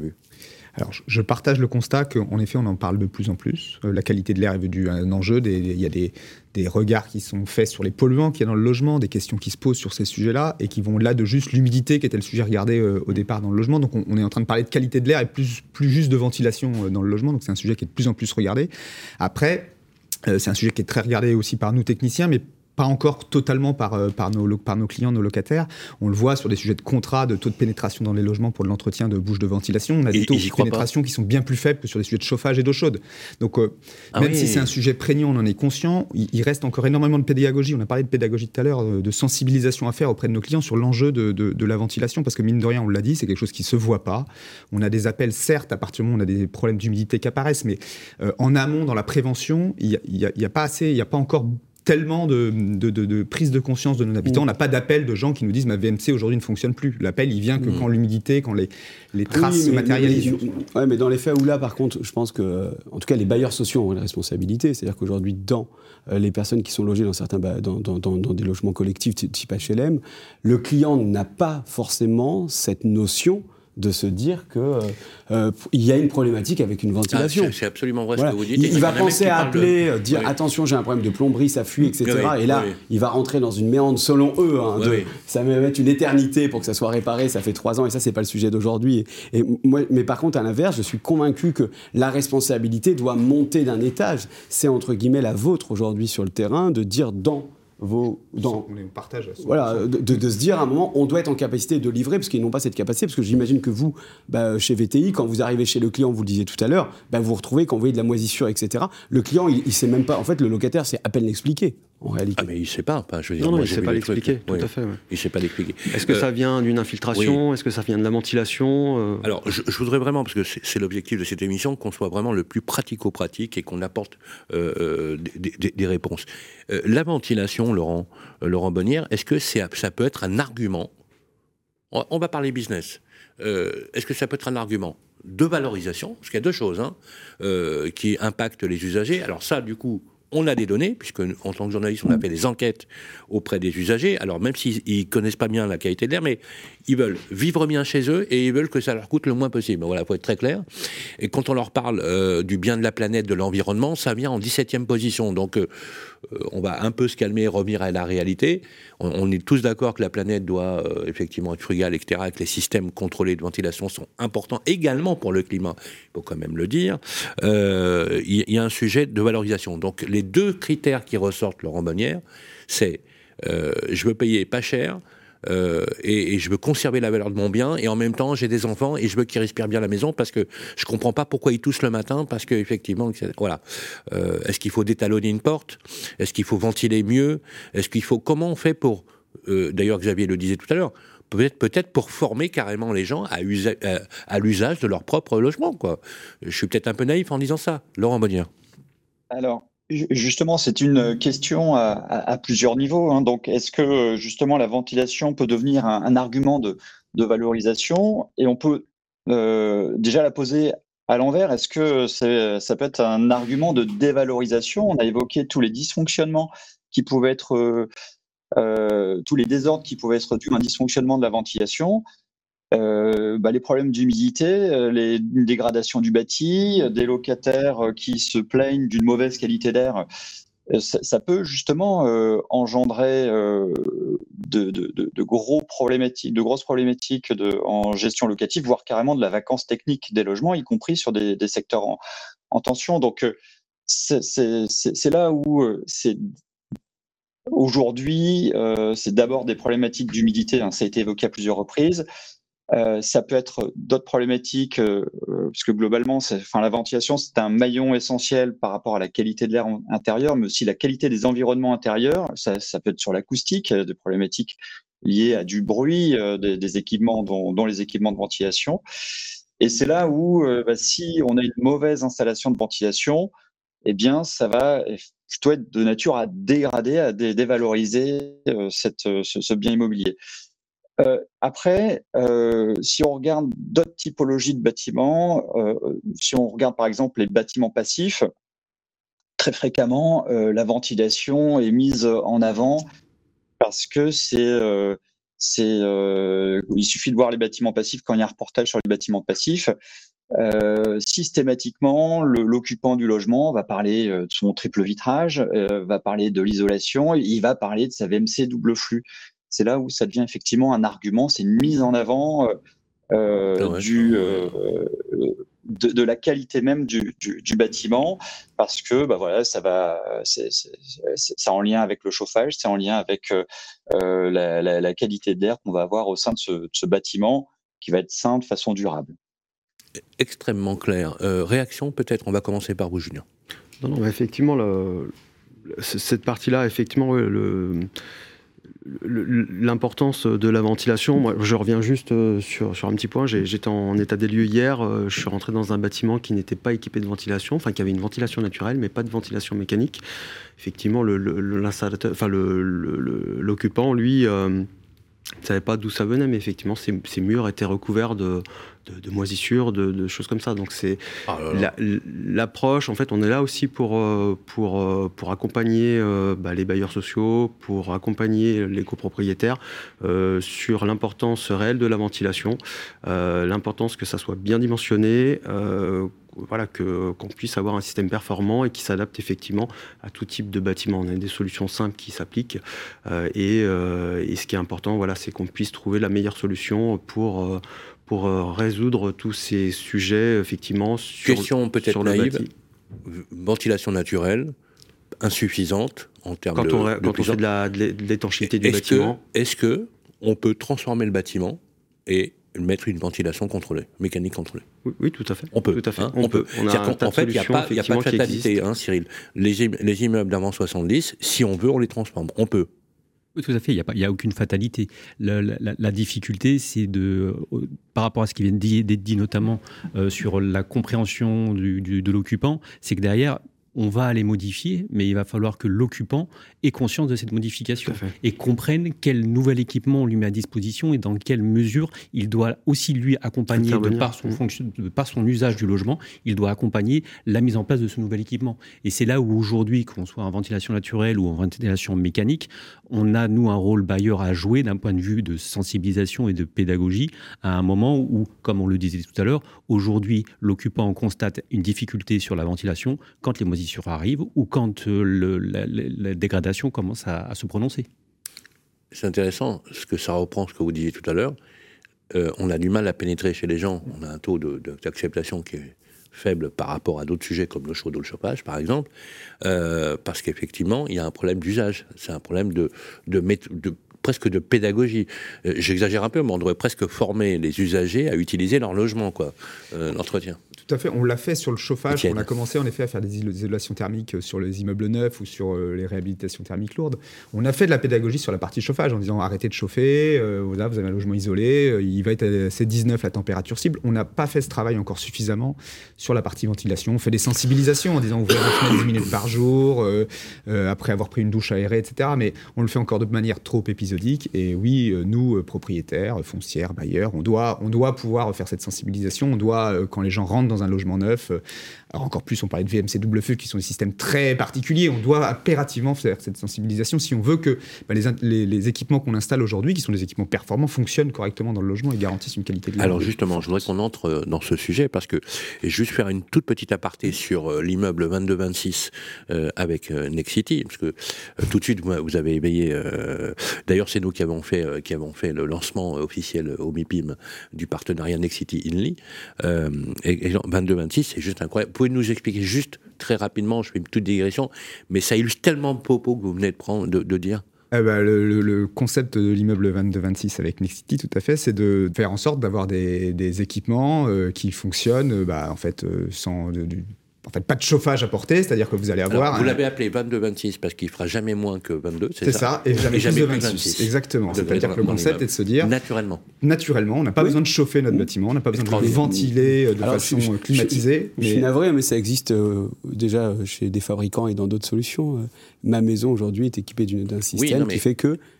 Alors, je partage le constat qu'en effet, on en parle de plus en plus. Euh, la qualité de l'air est devenue un enjeu. Il y a des, des regards qui sont faits sur les polluants qu'il y a dans le logement, des questions qui se posent sur ces sujets-là et qui vont là de juste l'humidité qui était le sujet regardé euh, au départ dans le logement. Donc, on, on est en train de parler de qualité de l'air et plus, plus juste de ventilation euh, dans le logement. Donc, c'est un sujet qui est de plus en plus regardé. Après, euh, c'est un sujet qui est très regardé aussi par nous techniciens, mais pas encore totalement par, euh, par, nos, par nos clients, nos locataires. On le voit sur des sujets de contrat, de taux de pénétration dans les logements pour l'entretien de bouches de ventilation. On a des taux de pénétration pas. qui sont bien plus faibles que sur les sujets de chauffage et d'eau chaude. Donc, euh, ah même oui. si c'est un sujet prégnant, on en est conscient, il, il reste encore énormément de pédagogie. On a parlé de pédagogie tout à l'heure, de sensibilisation à faire auprès de nos clients sur l'enjeu de, de, de la ventilation, parce que mine de rien, on l'a dit, c'est quelque chose qui ne se voit pas. On a des appels, certes, à partir du moment où on a des problèmes d'humidité qui apparaissent, mais euh, en amont, dans la prévention, il n'y a, a, a pas assez, il n'y a pas encore tellement de, de, de, de prise de conscience de nos habitants. Mmh. On n'a pas d'appel de gens qui nous disent « ma V M C aujourd'hui ne fonctionne plus ». L'appel, il vient que mmh. quand l'humidité, quand les, les traces oui, se matérialisent. Mais, mais, ouais, mais dans les faits où là, par contre, je pense que, en tout cas, les bailleurs sociaux ont une responsabilité. C'est-à-dire qu'aujourd'hui, dans euh, les personnes qui sont logées dans, certains, dans, dans, dans, dans des logements collectifs type H L M, le client n'a pas forcément cette notion de se dire qu'il euh, y a une problématique avec une ventilation. Ah, c'est absolument vrai voilà. ce que vous dites. Il, il va penser à appeler, de... dire oui. attention, j'ai un problème de plomberie, ça fuit, et cetera. Oui, et là, oui. il va rentrer dans une méandre selon eux. Hein, oui, de, oui. Ça va mettre une éternité pour que ça soit réparé, ça fait trois ans, et ça, c'est pas le sujet d'aujourd'hui. Et, et moi, mais par contre, à l'inverse, je suis convaincu que la responsabilité doit monter d'un étage. C'est entre guillemets la vôtre aujourd'hui sur le terrain de dire dans Vos, dans, on partage voilà, de, de, de se dire à un moment on doit être en capacité de livrer parce qu'ils n'ont pas cette capacité, parce que j'imagine que vous bah, chez V T I, quand vous arrivez chez le client, vous le disiez tout à l'heure, bah, vous vous retrouvez quand vous voyez de la moisissure, etc. Le client il, il sait même pas, en fait le locataire sait à peine l'expliquer en réalité. Ah mais il sait pas, enfin, je veux dire, non, non moi, il sait pas l'expliquer, tout oui. à fait. Ouais. Il sait pas l'expliquer. Est-ce que euh, ça vient d'une infiltration, oui. est-ce que ça vient de la ventilation euh... Alors je, je voudrais vraiment, parce que c'est, c'est l'objectif de cette émission, qu'on soit vraiment le plus pratico-pratique et qu'on apporte euh, des, des, des réponses. Euh, la ventilation, Laurent, euh, Laurent Bonnière, est-ce que c'est, ça peut être un argument ? On, on va parler business. Euh, est-ce que ça peut être un argument de valorisation ? Parce qu'il y a deux choses hein, euh, qui impactent les usagers. Alors ça, du coup, on a des données, puisque en tant que journaliste, on a fait des enquêtes auprès des usagers. Alors même s'ils ne connaissent pas bien la qualité de l'air, mais ils veulent vivre bien chez eux et ils veulent que ça leur coûte le moins possible. Voilà, il faut être très clair. Et quand on leur parle euh, du bien de la planète, de l'environnement, ça vient en dix-septième position. Donc euh, on va un peu se calmer et revenir à la réalité. On, on est tous d'accord que la planète doit euh, effectivement être frugale, et cetera, que les systèmes contrôlés de ventilation sont importants également pour le climat. Il faut quand même le dire. Il euh, y, y a un sujet de valorisation. Donc les deux critères qui ressortent, Laurent Bonnière, c'est euh, je veux payer pas cher euh, et, et je veux conserver la valeur de mon bien et en même temps j'ai des enfants et je veux qu'ils respirent bien à la maison parce que je comprends pas pourquoi ils toussent le matin parce que effectivement voilà euh, est-ce qu'il faut détalonner une porte, est-ce qu'il faut ventiler mieux, est-ce qu'il faut comment on fait pour euh, d'ailleurs Xavier le disait tout à l'heure, peut-être, peut-être pour former carrément les gens à, usa- à, à l'usage de leur propre logement quoi. Je suis peut-être un peu naïf en disant ça. Laurent Bonnière. Alors justement, c'est une question à, à, à plusieurs niveaux. Hein. Donc, est-ce que justement la ventilation peut devenir un, un argument de, de valorisation ? Et on peut euh, déjà la poser à l'envers. Est-ce que c'est, ça peut être un argument de dévalorisation ? On a évoqué tous les dysfonctionnements qui pouvaient être, euh, euh, tous les désordres qui pouvaient être dus à un dysfonctionnement de la ventilation. Euh, bah, les problèmes d'humidité, euh, les dégradations du bâti, euh, des locataires euh, qui se plaignent d'une mauvaise qualité d'air, euh, ça, ça peut justement euh, engendrer euh, de, de, de, de, gros problématiques, de grosses problématiques de, en gestion locative, voire carrément de la vacance technique des logements, y compris sur des, des secteurs en, en tension. Donc euh, c'est, c'est, c'est, c'est là où euh, c'est aujourd'hui, euh, c'est d'abord des problématiques d'humidité, hein, ça a été évoqué à plusieurs reprises. Euh, ça peut être d'autres problématiques, euh, parce que globalement, c'est, enfin, la ventilation, c'est un maillon essentiel par rapport à la qualité de l'air intérieur, mais aussi la qualité des environnements intérieurs. Ça, ça peut être sur l'acoustique, euh, des problématiques liées à du bruit, euh, des, des équipements, dont, dont les équipements de ventilation. Et c'est là où, euh, bah, si on a une mauvaise installation de ventilation, eh bien, ça va plutôt être de nature à dégrader, à dé- dévaloriser euh, cette, ce, ce bien immobilier. Euh, après, euh, si on regarde d'autres typologies de bâtiments, euh, si on regarde par exemple les bâtiments passifs, très fréquemment, euh, la ventilation est mise en avant parce que c'est, euh, c'est, euh, il suffit de voir les bâtiments passifs quand il y a un reportage sur les bâtiments passifs. euh, systématiquement, le, l'occupant du logement va parler de son triple vitrage, euh, va parler de l'isolation, il va parler de sa V M C double flux. C'est là où ça devient effectivement un argument, c'est une mise en avant euh, ouais, du, euh, de, de la qualité même du, du, du bâtiment, parce que bah voilà, ça va, c'est, c'est, c'est, c'est en lien avec le chauffage, c'est en lien avec euh, la, la, la qualité d'air qu'on va avoir au sein de ce, de ce bâtiment, qui va être sain de façon durable. Extrêmement clair. Euh, réaction peut-être, on va commencer par vous, Julien. Non, non, mais effectivement, le, cette partie-là, effectivement, le, le, l'importance de la ventilation, moi, je reviens juste sur, sur un petit point. J'ai, j'étais en état des lieux hier, je suis rentré dans un bâtiment qui n'était pas équipé de ventilation, enfin qui avait une ventilation naturelle, mais pas de ventilation mécanique. Effectivement, le, le, l'installateur, enfin le, le, le, l'occupant, lui, euh, ne savait pas d'où ça venait, mais effectivement, ces, ces murs étaient recouverts de De, de moisissures, de, de choses comme ça. Donc c'est ah la, l'approche. En fait, on est là aussi pour pour pour accompagner euh, bah, les bailleurs sociaux, pour accompagner les copropriétaires euh, sur l'importance réelle de la ventilation, euh, l'importance que ça soit bien dimensionné. Euh, Voilà, que, qu'on puisse avoir un système performant et qui s'adapte effectivement à tout type de bâtiment. On a des solutions simples qui s'appliquent euh, et, euh, et ce qui est important, voilà, c'est qu'on puisse trouver la meilleure solution pour, euh, pour euh, résoudre tous ces sujets effectivement sur, Question peut-être sur le naïve, bâti. Ventilation naturelle, insuffisante en termes quand de... On, de quand on fait de, la, de l'étanchéité du est-ce bâtiment. Que, est-ce qu'on peut transformer le bâtiment et mettre une ventilation contrôlée, mécanique contrôlée? Oui, oui, tout à fait. On peut. Tout à fait. Hein, on, on peut. peut. On a en fait, il n'y a pas, y a pas de fatalité, hein, Cyril. Les, les immeubles d'avant soixante-dix, si on veut, on les transforme. On peut. Oui, tout à fait. Il n'y a, pas, il y a aucune fatalité. La, la, la difficulté, c'est de, euh, par rapport à ce qui vient d'être dit, notamment euh, sur la compréhension du, du, de l'occupant, c'est que derrière, on va les modifier, mais il va falloir que l'occupant ait conscience de cette modification et comprenne quel nouvel équipement on lui met à disposition et dans quelle mesure il doit aussi lui accompagner, de par, son fonction, de par son usage du logement, il doit accompagner la mise en place de ce nouvel équipement. Et c'est là où aujourd'hui, qu'on soit en ventilation naturelle ou en ventilation mécanique, on a, nous, un rôle bailleur à jouer d'un point de vue de sensibilisation et de pédagogie à un moment où, comme on le disait tout à l'heure, aujourd'hui, l'occupant constate une difficulté sur la ventilation quand les moisissures arrivent ou quand euh, le, la, la, la dégradation commence à, à se prononcer. C'est intéressant, ce que ça reprend ce que vous disiez tout à l'heure. Euh, on a du mal à pénétrer chez les gens. On a un taux de, de, d'acceptation qui est faible par rapport à d'autres sujets comme le chaud ou le chauffage, par exemple, euh, parce qu'effectivement, il y a un problème d'usage. C'est un problème de, de, de, de presque de pédagogie. Euh, j'exagère un peu, mais on devrait presque former les usagers à utiliser leur logement, quoi, euh, l'entretien. Tout à fait, on l'a fait sur le chauffage. Etienne. On a commencé en effet à faire des isolations thermiques sur les immeubles neufs ou sur les réhabilitations thermiques lourdes. On a fait de la pédagogie sur la partie chauffage en disant arrêtez de chauffer, euh, là vous avez un logement isolé, euh, il va être à c'est dix-neuf la température cible. On n'a pas fait ce travail encore suffisamment sur la partie ventilation. On fait des sensibilisations en disant ouvrez la fenêtre dix minutes par jour, euh, euh, après avoir pris une douche aérée, et cetera. Mais on le fait encore de manière trop épisodique. Et oui, euh, nous, euh, propriétaires, foncières, bailleurs, on doit, on doit pouvoir faire cette sensibilisation. On doit, euh, quand les gens rentrent dans un logement neuf, alors encore plus on parlait de V M C double flux qui sont des systèmes très particuliers, on doit impérativement faire cette sensibilisation si on veut que bah, les, les, les équipements qu'on installe aujourd'hui, qui sont des équipements performants, fonctionnent correctement dans le logement et garantissent une qualité de vie. Alors justement, je voudrais qu'on entre dans ce sujet parce que, et juste faire une toute petite aparté sur euh, l'immeuble vingt-deux vingt-six euh, avec euh, Nexity, parce que euh, tout de suite vous avez éveillé, euh, d'ailleurs c'est nous qui avons fait, euh, qui avons fait le lancement officiel au MIPIM du partenariat Nexity-Inly, euh, et, et vingt-deux vingt-six, c'est juste incroyable. Vous pouvez nous expliquer juste très rapidement, je fais une toute digression, mais ça illustre tellement de propos que vous venez de, prendre, de, de dire. Eh ben, le, le, le concept de l'immeuble vingt-deux vingt-six avec Nexity, tout à fait, c'est de faire en sorte d'avoir des, des équipements euh, qui fonctionnent bah, en fait, euh, sans... De, du, en fait, pas de chauffage à porter, c'est-à-dire que vous allez avoir... Alors, vous un... l'avez appelé vingt-deux vingt-six parce qu'il fera jamais moins que vingt-deux, c'est, c'est ça, ça, et jamais, et jamais plus de vingt-six. vingt-six. Exactement. C'est-à-dire que le concept est de se dire... Naturellement. Naturellement, on n'a pas oui. besoin de chauffer notre bâtiment, on n'a pas besoin de le ventiler de Alors, façon je, climatisée. Je, je, je suis navré, mais ça existe euh, déjà chez des fabricants et dans d'autres solutions. Euh, ma maison aujourd'hui est équipée d'une, d'un système oui, non, mais... qui fait que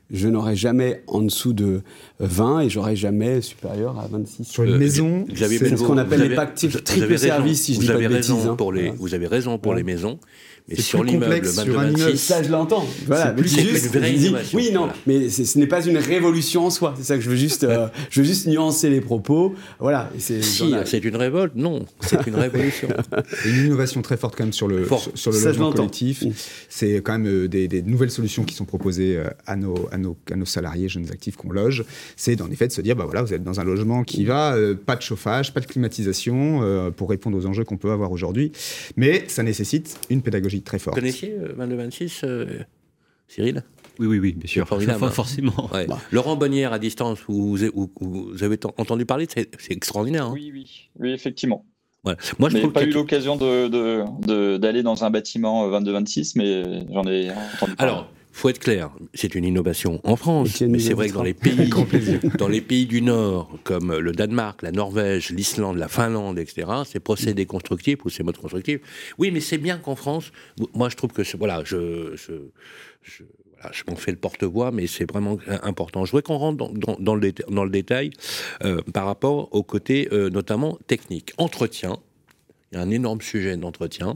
je n'aurai jamais en dessous de vingt et j'aurai jamais supérieur à vingt-six. Sur une euh, maison, c'est ce qu'on appelle les packs triple service, si je dis pas de bêtises. Hein. Pour les, voilà. Vous avez raison pour ouais. les maisons. Mais c'est sur l'immeuble, sur un immeuble, ça je l'entends. Voilà, c'est plus juste, une vraie innovation. Oui, non, voilà. mais ce n'est pas une révolution en soi. C'est ça que je veux juste, euh, je veux juste nuancer les propos. Voilà. C'est, si, la... c'est une révolte. Non, c'est une révolution. Une innovation très forte quand même sur le Fort. sur le ça, logement collectif. C'est quand même des, des nouvelles solutions qui sont proposées à nos à nos à nos salariés, jeunes actifs qu'on loge. C'est dans les faits de se dire, bah voilà, vous êtes dans un logement qui va, euh, pas de chauffage, pas de climatisation, euh, pour répondre aux enjeux qu'on peut avoir aujourd'hui. Mais ça nécessite une pédagogie très forte. Vous connaissiez euh, vingt-deux vingt-six, euh, Cyril ? Oui, oui, oui, bien sûr. Formidable. Hein. Forcément. Ouais. Bah. Laurent Bonnière, à distance, vous, vous, vous avez entendu parler, c'est, c'est extraordinaire. Hein. Oui, oui, oui, effectivement. Ouais. Moi, je n'ai pas eu l'occasion de, de, de, d'aller dans un bâtiment vingt-deux vingt-six, mais j'en ai entendu parler. Alors, il faut être clair, c'est une innovation en France, mais c'est vrai que dans les, pays, dans les pays du Nord, comme le Danemark, la Norvège, l'Islande, la Finlande, et cetera, c'est procédés constructifs ou c'est modes constructifs. Oui, mais c'est bien qu'en France, moi je trouve que, c'est, voilà, je, je, je, voilà, je m'en fais le porte-voix, mais c'est vraiment important. Je voudrais qu'on rentre dans, dans, dans, le, déta- dans le détail euh, par rapport au côté euh, notamment technique. Entretien, il y a un énorme sujet d'entretien.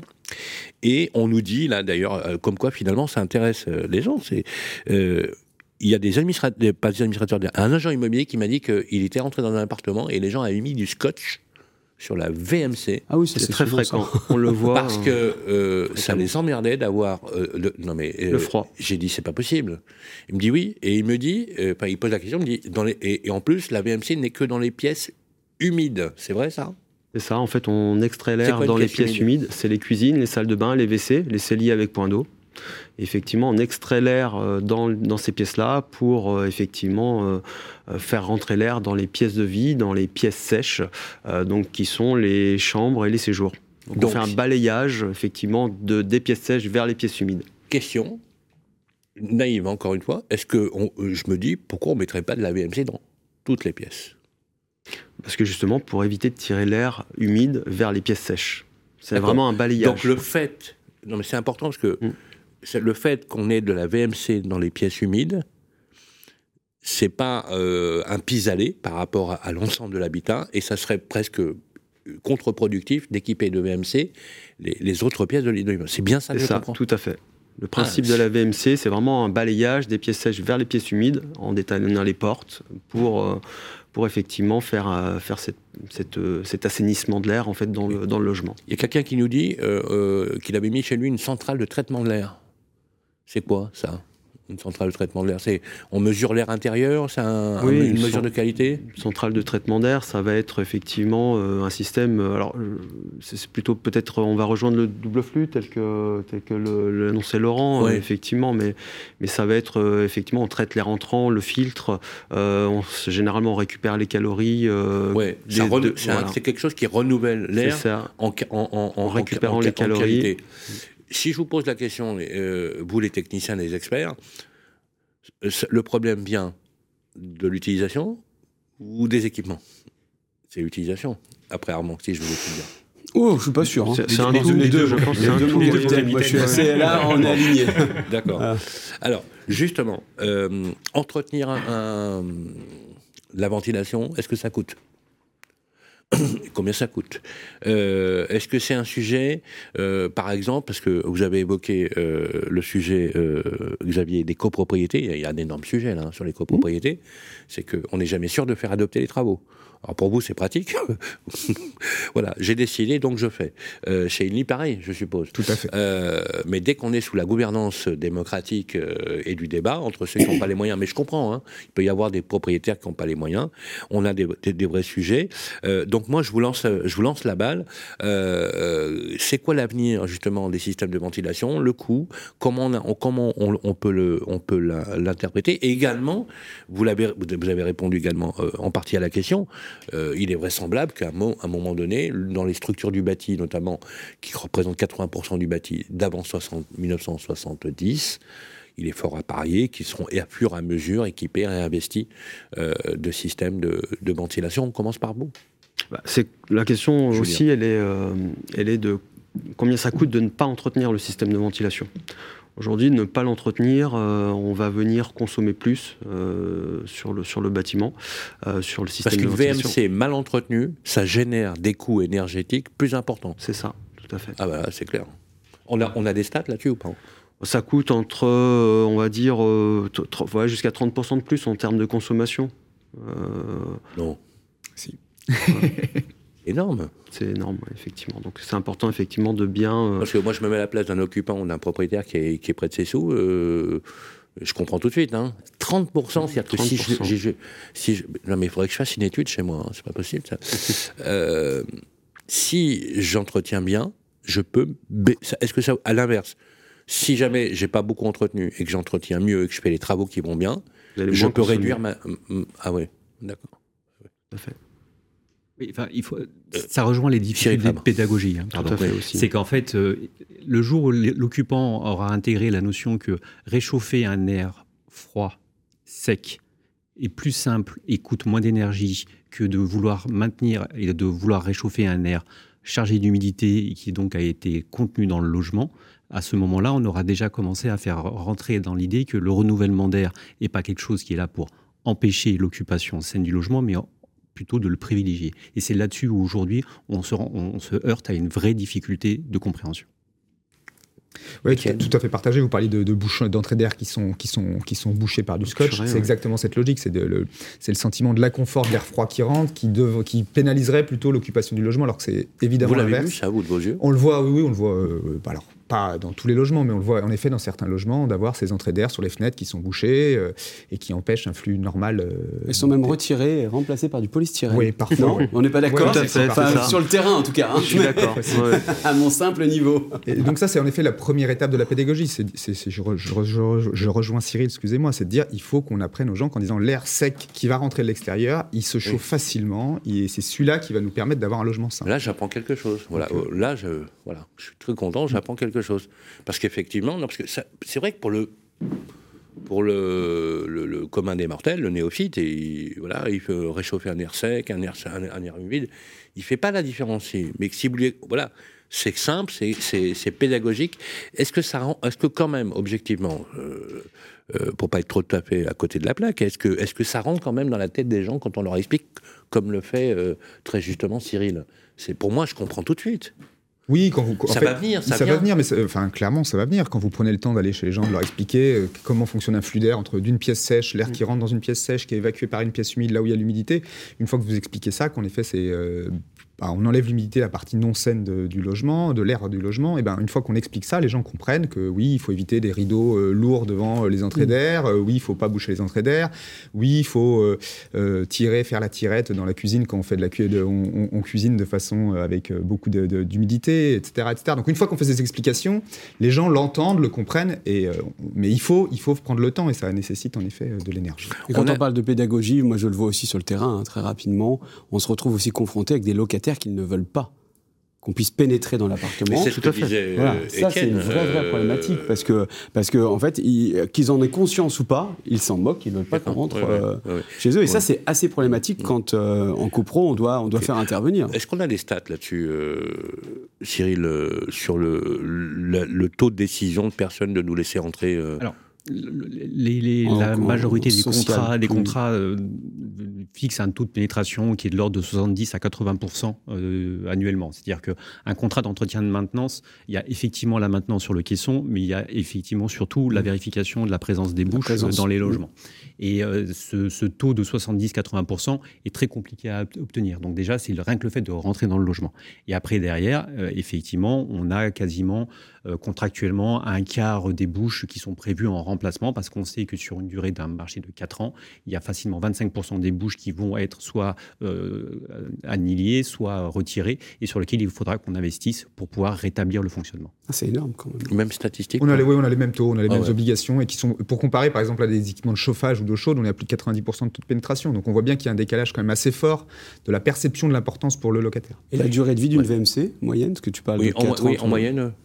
Et on nous dit, là d'ailleurs, euh, comme quoi finalement ça intéresse euh, les gens. C'est, euh, il y a des administrateurs, pas des administrateurs, un agent immobilier qui m'a dit qu'il était rentré dans un appartement et les gens avaient mis du scotch sur la V M C. Ah oui, ça, c'est, c'est très fréquent. Ça. On le voit. Parce que euh, ça les emmerdait d'avoir euh, le, non mais, euh, le froid. J'ai dit, c'est pas possible. Il me dit oui. Et il me dit, euh, enfin, il pose la question, il me dit, dans les, et, et en plus, la V M C n'est que dans les pièces humides. C'est vrai ça ? C'est ça, en fait, on extrait l'air dans les pièces humide humides. C'est les cuisines, les salles de bain, les W C, les celliers avec point d'eau. Et effectivement, on extrait l'air dans, dans ces pièces-là pour euh, effectivement euh, faire rentrer l'air dans les pièces de vie, dans les pièces sèches, euh, donc qui sont les chambres et les séjours. Donc, donc on fait un balayage effectivement de, des pièces sèches vers les pièces humides. Question naïve encore une fois. Est-ce que on, je me dis pourquoi on ne mettrait pas de la V M C dans toutes les pièces ? Parce que justement, pour éviter de tirer l'air humide vers les pièces sèches. C'est D'accord. vraiment un balayage. Donc le fait... Non mais c'est important parce que mmh. c'est le fait qu'on ait de la V M C dans les pièces humides, c'est pas euh, un pis-aller par rapport à, à l'ensemble de l'habitat, et ça serait presque contre-productif d'équiper de V M C les, les autres pièces de l'immeuble. C'est bien ça que c'est je ça, comprends. tout à fait. Le principe ah, de la V M C, c'est vraiment un balayage des pièces sèches vers les pièces humides, en détaillant les portes, pour, euh, pour effectivement faire, euh, faire cette, cette, euh, cet assainissement de l'air en fait, dans, le, dans le logement. Il y a quelqu'un qui nous dit euh, euh, qu'il avait mis chez lui une centrale de traitement de l'air. C'est quoi ça ? Une centrale de traitement de l'air, c'est on mesure l'air intérieur, c'est un, oui, un, une, une mesure cent- de qualité. Centrale de traitement d'air, ça va être effectivement euh, un système. Alors euh, c'est plutôt peut-être on va rejoindre le double flux tel que tel que le, l'annonçait Laurent, ouais. euh, effectivement, mais mais ça va être euh, effectivement on traite l'air entrant, le filtre, euh, on, généralement on récupère les calories. Euh, ouais, des, ça renou- de, c'est, voilà. un, c'est quelque chose qui renouvelle l'air en, en, en, en récupérant en, en, les en calories. Qualité. Si je vous pose la question, euh, vous les techniciens, les experts, le problème vient de l'utilisation ou des équipements ? C'est l'utilisation. Après Armand, si je vous écoute bien. Oh, je suis pas sûr. Hein. C'est, c'est un tout, les deux, je pense. C'est un tout, les deux. Moi, je suis assez là, on est aligné. D'accord. Ah. Alors, justement, euh, entretenir un, un, la ventilation, est-ce que ça coûte ? Combien ça coûte ? euh, Est-ce que c'est un sujet, euh, par exemple, parce que vous avez évoqué euh, le sujet, euh, Xavier, des copropriétés, il y a un énorme sujet là, sur les copropriétés, mmh. c'est qu'on n'est jamais sûr de faire adopter les travaux. Alors pour vous, c'est pratique. Voilà, j'ai décidé, donc je fais. Euh, chez Inly, pareil, je suppose. Tout à fait. Euh, mais dès qu'on est sous la gouvernance démocratique euh, et du débat, entre ceux qui n'ont pas les moyens, mais je comprends, hein, il peut y avoir des propriétaires qui n'ont pas les moyens, on a des, des, des vrais sujets. Euh, donc moi, je vous lance, je vous lance la balle. Euh, c'est quoi l'avenir, justement, des systèmes de ventilation ? Le coût ? Comment on, a, comment on, on peut, le, on peut la, l'interpréter ? Et également, vous, l'avez, vous avez répondu également euh, en partie à la question, Euh, il est vraisemblable qu'à un moment, à un moment donné, dans les structures du bâti, notamment, qui représentent quatre-vingts pour cent du bâti d'avant dix-neuf cent soixante-dix, il est fort à parier qu'ils seront à fur et à mesure équipés et réinvestis euh, de systèmes de, de ventilation. On commence par vous. Bah, c'est, la question Julien. aussi, elle est, euh, elle est de combien ça coûte de ne pas entretenir le système de ventilation. Aujourd'hui, ne pas l'entretenir, euh, on va venir consommer plus euh, sur, le, sur le bâtiment, euh, sur le système de ventilation. Parce que le V M C mal entretenu, ça génère des coûts énergétiques plus importants. C'est ça, tout à fait. Ah bah c'est clair. On a, on a des stats là-dessus ou pas ? Ça coûte entre, euh, on va dire, euh, t- t- ouais, jusqu'à trente pour cent de plus en termes de consommation. Euh... Non. Si. Ouais. Énorme. C'est énorme, ouais, effectivement. Donc c'est important, effectivement, de bien... Euh... Parce que moi, je me mets à la place d'un occupant ou d'un propriétaire qui est, qui est près de ses sous, euh, je comprends tout de suite. Hein. trente pour cent, c'est-à-dire que si je, si je, si je... Non, mais il faudrait que je fasse une étude chez moi, hein, c'est pas possible, ça. euh, si j'entretiens bien, je peux... Est-ce que ça... À l'inverse, si jamais j'ai pas beaucoup entretenu et que j'entretiens mieux et que je fais les travaux qui vont bien, je peux réduire ma... Ah ouais, d'accord. Tout à fait. Oui, enfin, il faut, ça rejoint les difficultés de pédagogie. Hein, pardon. Tout à fait aussi. C'est qu'en fait, euh, le jour où l'occupant aura intégré la notion que réchauffer un air froid, sec, est plus simple et coûte moins d'énergie que de vouloir maintenir et de vouloir réchauffer un air chargé d'humidité et qui donc a été contenu dans le logement, à ce moment-là, on aura déjà commencé à faire rentrer dans l'idée que le renouvellement d'air n'est pas quelque chose qui est là pour empêcher l'occupation saine du logement, mais plutôt de le privilégier. Et c'est là-dessus où aujourd'hui, on se, rend, on se heurte à une vraie difficulté de compréhension. Oui, tout, tout à fait partagé. Vous parliez de, de bouchons d'entrée d'air qui sont, qui, sont, qui sont bouchés par du scotch. C'est ouais. exactement cette logique. C'est, de, le, c'est le sentiment de l'inconfort de l'air froid qui rentre, qui, dev, qui pénaliserait plutôt l'occupation du logement, alors que c'est évidemment l'inverse. Vous l'avez l'inverse. vu, ça, vous, de vos yeux ? On le voit, oui, oui, on le voit. Euh, alors, pas dans tous les logements, mais on le voit en effet dans certains logements, d'avoir ces entrées d'air sur les fenêtres qui sont bouchées euh, et qui empêchent un flux normal. Euh, Elles sont même retirées et remplacées par du polystyrène. Oui, parfois. Non, oui. On n'est pas d'accord. Oui, fait, enfin, sur le terrain, en tout cas. Hein. Je suis d'accord. Ouais. À mon simple niveau. Et donc ça, c'est en effet la première étape de la pédagogie. C'est, c'est, c'est, je, je, je, je rejoins Cyril, excusez-moi, c'est de dire il faut qu'on apprenne aux gens qu'en disant l'air sec qui va rentrer de l'extérieur, il se chauffe oui. facilement et c'est celui-là qui va nous permettre d'avoir un logement sain. Là, j'apprends quelque chose. Voilà. Donc, euh... Là, je, voilà. je suis très content, j'apprends quelque chose. Parce qu'effectivement, non, parce que ça, c'est vrai que pour le, pour le, le, le commun des mortels, le néophyte, et, voilà, il peut réchauffer un air sec, un air, un, un air humide, il ne fait pas la différence. Mais si vous voulez, voilà, c'est simple, c'est, c'est, c'est pédagogique. Est-ce que ça rend, est-ce que quand même, objectivement, euh, euh, pour pas être trop tout à fait à côté de la plaque, est-ce que, est-ce que ça rentre quand même dans la tête des gens quand on leur explique, comme le fait euh, très justement Cyril ? C'est, pour moi, je comprends tout de suite. Oui, quand vous, ça en fait, va venir, ça, ça vient. va venir, mais ça, enfin clairement ça va venir quand vous prenez le temps d'aller chez les gens, de leur expliquer euh, comment fonctionne un flux d'air entre d'une pièce sèche, l'air mmh. qui rentre dans une pièce sèche, qui est évacué par une pièce humide, là où il y a l'humidité. Une fois que vous expliquez ça, qu'en effet c'est euh, bah, on enlève l'humidité, la partie non saine de, du logement, de l'air du logement, et ben une fois qu'on explique ça, les gens comprennent que oui, il faut éviter des rideaux euh, lourds devant euh, les entrées mmh. d'air, euh, oui, il faut pas boucher les entrées d'air, oui, il faut euh, euh, tirer, faire la tirette dans la cuisine quand on fait de la cu- de, on, on, on cuisine de façon euh, avec euh, beaucoup de, de, d'humidité, et cetera, et cetera. Donc une fois qu'on fait ces explications, les gens l'entendent, le comprennent, et, euh, mais il faut, il faut prendre le temps, et ça nécessite en effet de l'énergie. Et quand on, on a... parle de pédagogie, moi je le vois aussi sur le terrain, hein, très rapidement, on se retrouve aussi confronté avec des locataires qui ne veulent pas qu'on puisse pénétrer dans l'appartement. Mais c'est ce que disait voilà. euh, Ça, c'est une vraie, vraie problématique, parce que, parce que en fait, ils, qu'ils en aient conscience ou pas, ils s'en moquent, ils ne veulent pas qu'on rentre ouais, euh, ouais, ouais. chez eux. Et ouais. ça, c'est assez problématique quand, euh, en copro, on doit, on doit faire intervenir. Est-ce qu'on a des stats là-dessus, euh, Cyril, euh, sur le, le, le taux de décision de personnes de nous laisser rentrer euh... Alors, Les, les, en, la majorité des contrats, des contrats euh, fixent un taux de pénétration qui est de l'ordre de soixante-dix à quatre-vingts pour cent euh, annuellement. C'est-à-dire qu'un contrat d'entretien de maintenance, il y a effectivement la maintenance sur le caisson, mais il y a effectivement surtout la vérification de la présence des bouches présence. dans les logements. Et euh, ce, ce taux de soixante-dix à quatre-vingts pour cent est très compliqué à obtenir. Donc déjà, c'est rien que le fait de rentrer dans le logement. Et après, derrière, euh, effectivement, on a quasiment euh, contractuellement un quart des bouches qui sont prévues en remplacement, parce qu'on sait que sur une durée d'un marché de quatre ans, il y a facilement vingt-cinq pour cent des bouches qui vont être soit euh, annihilées, soit retirées, et sur lesquelles il faudra qu'on investisse pour pouvoir rétablir le fonctionnement. Ah, c'est énorme quand même. Même statistique. On a les, oui, on a les mêmes taux, on a les ah mêmes ouais. obligations, et qui sont, pour comparer par exemple à des équipements de chauffage ou d'eau chaude, on est à plus de quatre-vingt-dix pour cent de taux de pénétration. Donc on voit bien qu'il y a un décalage quand même assez fort de la perception de l'importance pour le locataire. Et la durée de vie d'une ouais. V M C moyenne, parce que tu parles oui, de quatre en, ans. Oui, en moyenne.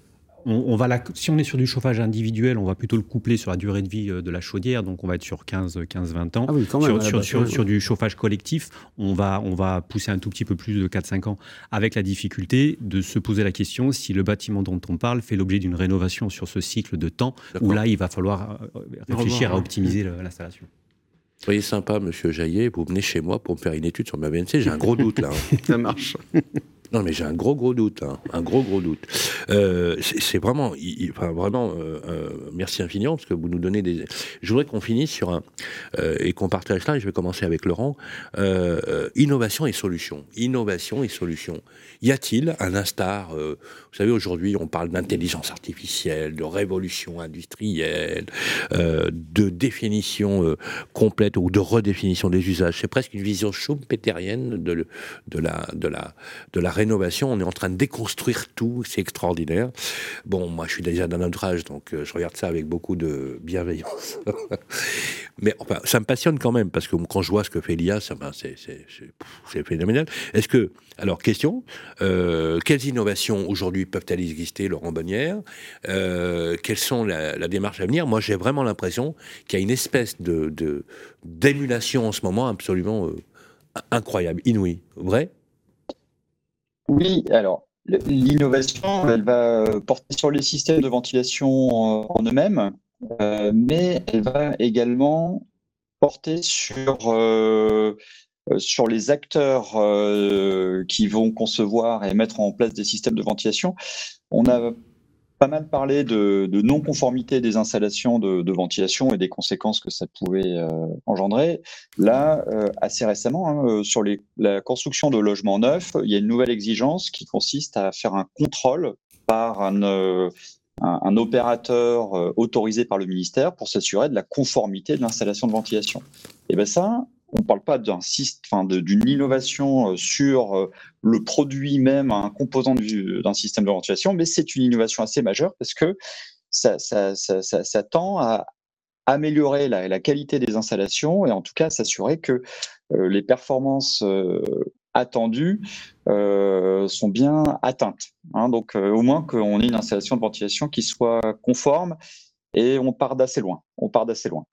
On, on va la, si on est sur du chauffage individuel, on va plutôt le coupler sur la durée de vie de la chaudière, donc on va être sur quinze vingt ans. Ah oui, quand même, sur, sur, sur, sur du chauffage collectif, on va, on va pousser un tout petit peu plus de quatre cinq ans, avec la difficulté de se poser la question si le bâtiment dont on parle fait l'objet d'une rénovation sur ce cycle de temps, D'accord. où là, il va falloir réfléchir à optimiser l'installation. Soyez sympa, monsieur Jaillet, vous venez chez moi pour me faire une étude sur ma V N C, j'ai un gros doute là. Hein. Ça marche. Non, mais j'ai un gros, gros doute, hein, un gros, gros doute. Euh, c'est, c'est vraiment, il, enfin, vraiment, euh, euh, merci infiniment, parce que vous nous donnez des... Je voudrais qu'on finisse sur un... Euh, et qu'on partage là, et je vais commencer avec Laurent. Euh, euh, innovation et solution. Innovation et solution. Y a-t-il, à l'instar, euh, vous savez, aujourd'hui, on parle d'intelligence artificielle, de révolution industrielle, euh, de définition euh, complète ou de redéfinition des usages. C'est presque une vision schumpeterienne de, de la... De la, de la rénovation, on est en train de déconstruire tout, c'est extraordinaire. Bon, moi je suis déjà d'un autre âge, donc euh, je regarde ça avec beaucoup de bienveillance. Mais enfin, ça me passionne quand même, parce que quand je vois ce que fait l'I A, ça, ben, c'est, c'est, c'est, c'est phénoménal. Est-ce que, alors question, euh, quelles innovations aujourd'hui peuvent-elles exister, Laurent Bonnière, euh, quelles sont la, la démarche à venir? Moi j'ai vraiment l'impression qu'il y a une espèce de, de, d'émulation en ce moment absolument euh, incroyable, inouïe. Vrai? Oui, alors l'innovation, elle va porter sur les systèmes de ventilation en eux-mêmes, euh, mais elle va également porter sur, euh, sur les acteurs euh, qui vont concevoir et mettre en place des systèmes de ventilation. On a pas mal parlé de, de non-conformité des installations de, de ventilation et des conséquences que ça pouvait euh, engendrer. Là, euh, assez récemment, hein, sur les, la construction de logements neufs, il y a une nouvelle exigence qui consiste à faire un contrôle par un, euh, un, un opérateur euh, autorisé par le ministère pour s'assurer de la conformité de l'installation de ventilation. Et bien ça, on ne parle pas d'un, enfin de, d'une innovation sur le produit même, un composant du, d'un système de ventilation, mais c'est une innovation assez majeure parce que ça, ça, ça, ça, ça tend à améliorer la, la qualité des installations et en tout cas s'assurer que euh, les performances euh, attendues euh, sont bien atteintes. Hein, donc euh, au moins qu'on ait une installation de ventilation qui soit conforme et on part d'assez loin. On part d'assez loin.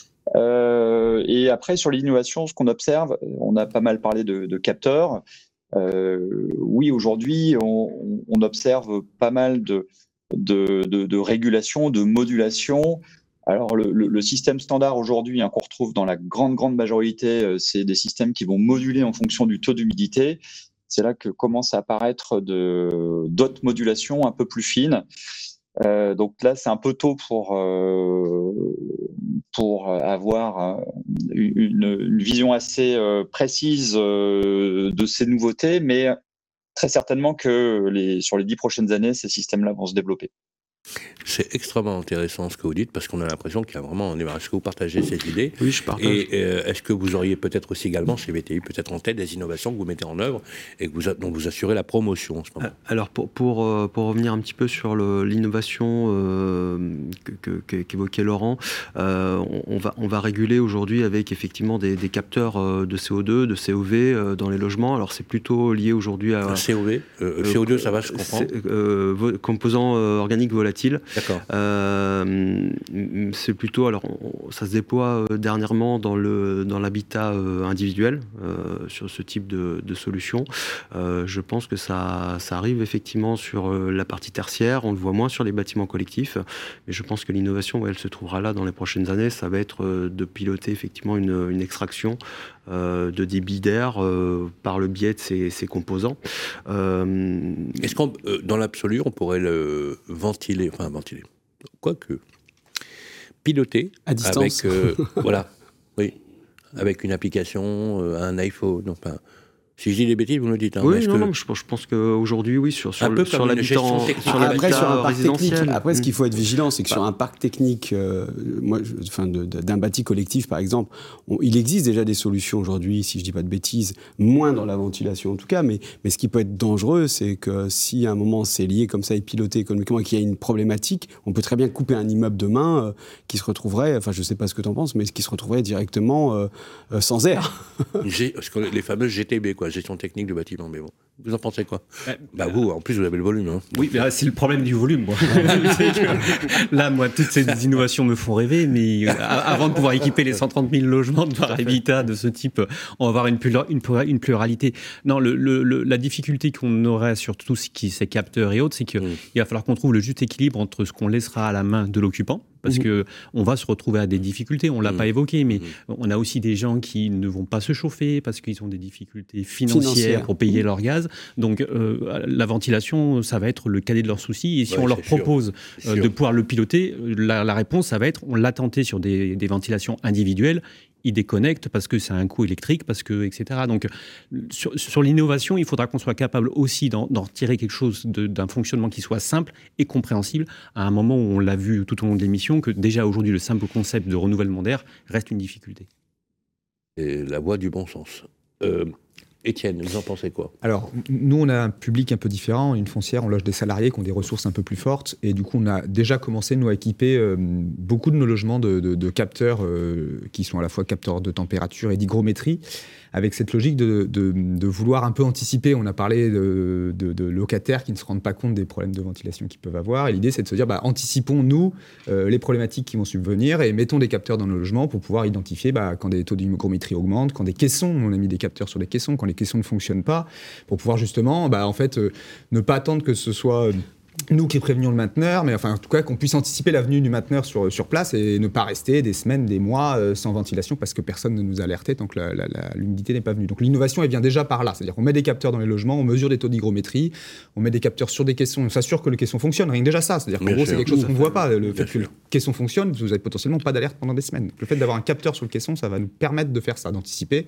Euh, et après, sur l'innovation, ce qu'on observe, on a pas mal parlé de, de capteurs. Euh, oui, aujourd'hui, on, on observe pas mal de, de, de, de régulation, de modulation. Alors, le, le, le système standard aujourd'hui, hein, qu'on retrouve dans la grande, grande majorité, c'est des systèmes qui vont moduler en fonction du taux d'humidité. C'est là que commencent à apparaître de, d'autres modulations un peu plus fines. Euh, donc là, c'est un peu tôt pour euh, pour avoir une, une vision assez euh, précise euh, de ces nouveautés, mais très certainement que les, sur les dix prochaines années, ces systèmes-là vont se développer. C'est extrêmement intéressant ce que vous dites, parce qu'on a l'impression qu'il y a vraiment un débat. Est-ce que vous partagez ces idées? Oui, je partage. Et euh, est-ce que vous auriez peut-être aussi également, chez V T I, peut-être en tête des innovations que vous mettez en œuvre et que vous, dont vous assurez la promotion en ce moment? Alors, pour, pour, pour revenir un petit peu sur le, l'innovation euh, que, que, qu'évoquait Laurent, euh, on, on, va, on va réguler aujourd'hui avec effectivement des, des capteurs de C O deux, de C O V euh, dans les logements. Alors, c'est plutôt lié aujourd'hui à... C O V euh, C O deux, ça va, je comprends. Euh, composants euh, organiques volatiles. D'accord. Euh, c'est plutôt, alors on, ça se déploie euh, dernièrement dans le dans l'habitat euh, individuel euh, sur ce type de, de solution. Euh, je pense que ça ça arrive effectivement sur euh, la partie tertiaire. On le voit moins sur les bâtiments collectifs, mais je pense que l'innovation, ouais, elle se trouvera là dans les prochaines années. Ça va être euh, de piloter effectivement une, une extraction euh, de débit d'air euh, par le biais de ces, ces composants. Euh, Est-ce qu'on, euh, dans l'absolu, on pourrait le ventiler, enfin ventiler, quoique, piloter à distance, avec, euh, voilà, oui, avec une application, euh, un iPhone, enfin. Si je dis des bêtises, vous me le dites. Hein, oui, non, que... non, je, je pense qu'aujourd'hui, oui, sur, sur, un peu sur l'habitant, sur après, sur un parc technique, résidentiel. après, ce qu'il faut être vigilant, c'est que bah. sur un parc technique, euh, moi, je, enfin, de, de, d'un bâti collectif, par exemple, on, il existe déjà des solutions aujourd'hui, si je dis pas de bêtises, moins dans la ventilation en tout cas, mais, mais ce qui peut être dangereux, c'est que si à un moment c'est lié comme ça et piloté économiquement et qu'il y a une problématique, on peut très bien couper un immeuble demain euh, qui se retrouverait, enfin, je sais pas ce que tu en penses, mais qui se retrouverait directement euh, euh, sans air. G, les fameux G T B, quoi. quoi, gestion technique du bâtiment, mais bon. Vous en pensez quoi ? euh, Bah vous, en plus, vous avez le volume. Hein. Oui, mais c'est le problème du volume, moi. Là, moi, toutes ces innovations me font rêver, mais avant de pouvoir équiper les cent trente mille logements de par habitat de ce type, on va avoir une, une, une pluralité. Non, le, le, le, la difficulté qu'on aurait sur tout ce qui est capteurs et autres, c'est qu'il mmh. va falloir qu'on trouve le juste équilibre entre ce qu'on laissera à la main de l'occupant, parce mmh. qu'on va se retrouver à des difficultés, on ne l'a mmh. pas évoqué, mais mmh. on a aussi des gens qui ne vont pas se chauffer parce qu'ils ont des difficultés financières, financières. pour payer mmh. leur gaz. Donc euh, la ventilation, ça va être le cadet de leurs soucis. Et si ouais, on leur propose euh, de pouvoir le piloter, la, la réponse, ça va être, on l'a tenté sur des, des ventilations individuelles, ils déconnectent parce que c'est un coût électrique, parce que, et cetera. Donc sur, sur l'innovation, il faudra qu'on soit capable aussi d'en, d'en retirer quelque chose de, d'un fonctionnement qui soit simple et compréhensible. À un moment où on l'a vu tout au long de l'émission, que déjà aujourd'hui, le simple concept de renouvellement d'air reste une difficulté. Et la voie du bon sens. Euh, Étienne, vous en pensez quoi ? Alors, nous, on a un public un peu différent. Une foncière, on loge des salariés qui ont des ressources un peu plus fortes. Et du coup, on a déjà commencé, nous, à équiper euh, beaucoup de nos logements de, de, de capteurs euh, qui sont à la fois capteurs de température et d'hygrométrie, avec cette logique de, de, de vouloir un peu anticiper. On a parlé de, de, de locataires qui ne se rendent pas compte des problèmes de ventilation qu'ils peuvent avoir. Et l'idée, c'est de se dire, bah, anticipons, nous, euh, les problématiques qui vont subvenir et mettons des capteurs dans nos logements pour pouvoir identifier bah, quand des taux d'hygrométrie augmentent, quand des caissons, on a mis des capteurs sur des caissons, quand les caissons ne fonctionnent pas, pour pouvoir justement, bah, en fait, euh, ne pas attendre que ce soit... Euh, nous qui prévenions le mainteneur, mais enfin, en tout cas, qu'on puisse anticiper la venue du mainteneur sur, sur place et ne pas rester des semaines, des mois euh, sans ventilation parce que personne ne nous a alerté tant que la, la, la, l'humidité n'est pas venue. Donc l'innovation, elle vient déjà par là. C'est-à-dire qu'on met des capteurs dans les logements, on mesure des taux d'hygrométrie, on met des capteurs sur des caissons, on s'assure que le caisson fonctionne, rien que déjà ça. C'est-à-dire qu'en gros, c'est quelque chose qu'on ne voit pas. Le fait que le caisson fonctionne, vous n'avez potentiellement pas d'alerte pendant des semaines. Le fait d'avoir un capteur sur le caisson, ça va nous permettre de faire ça, d'anticiper.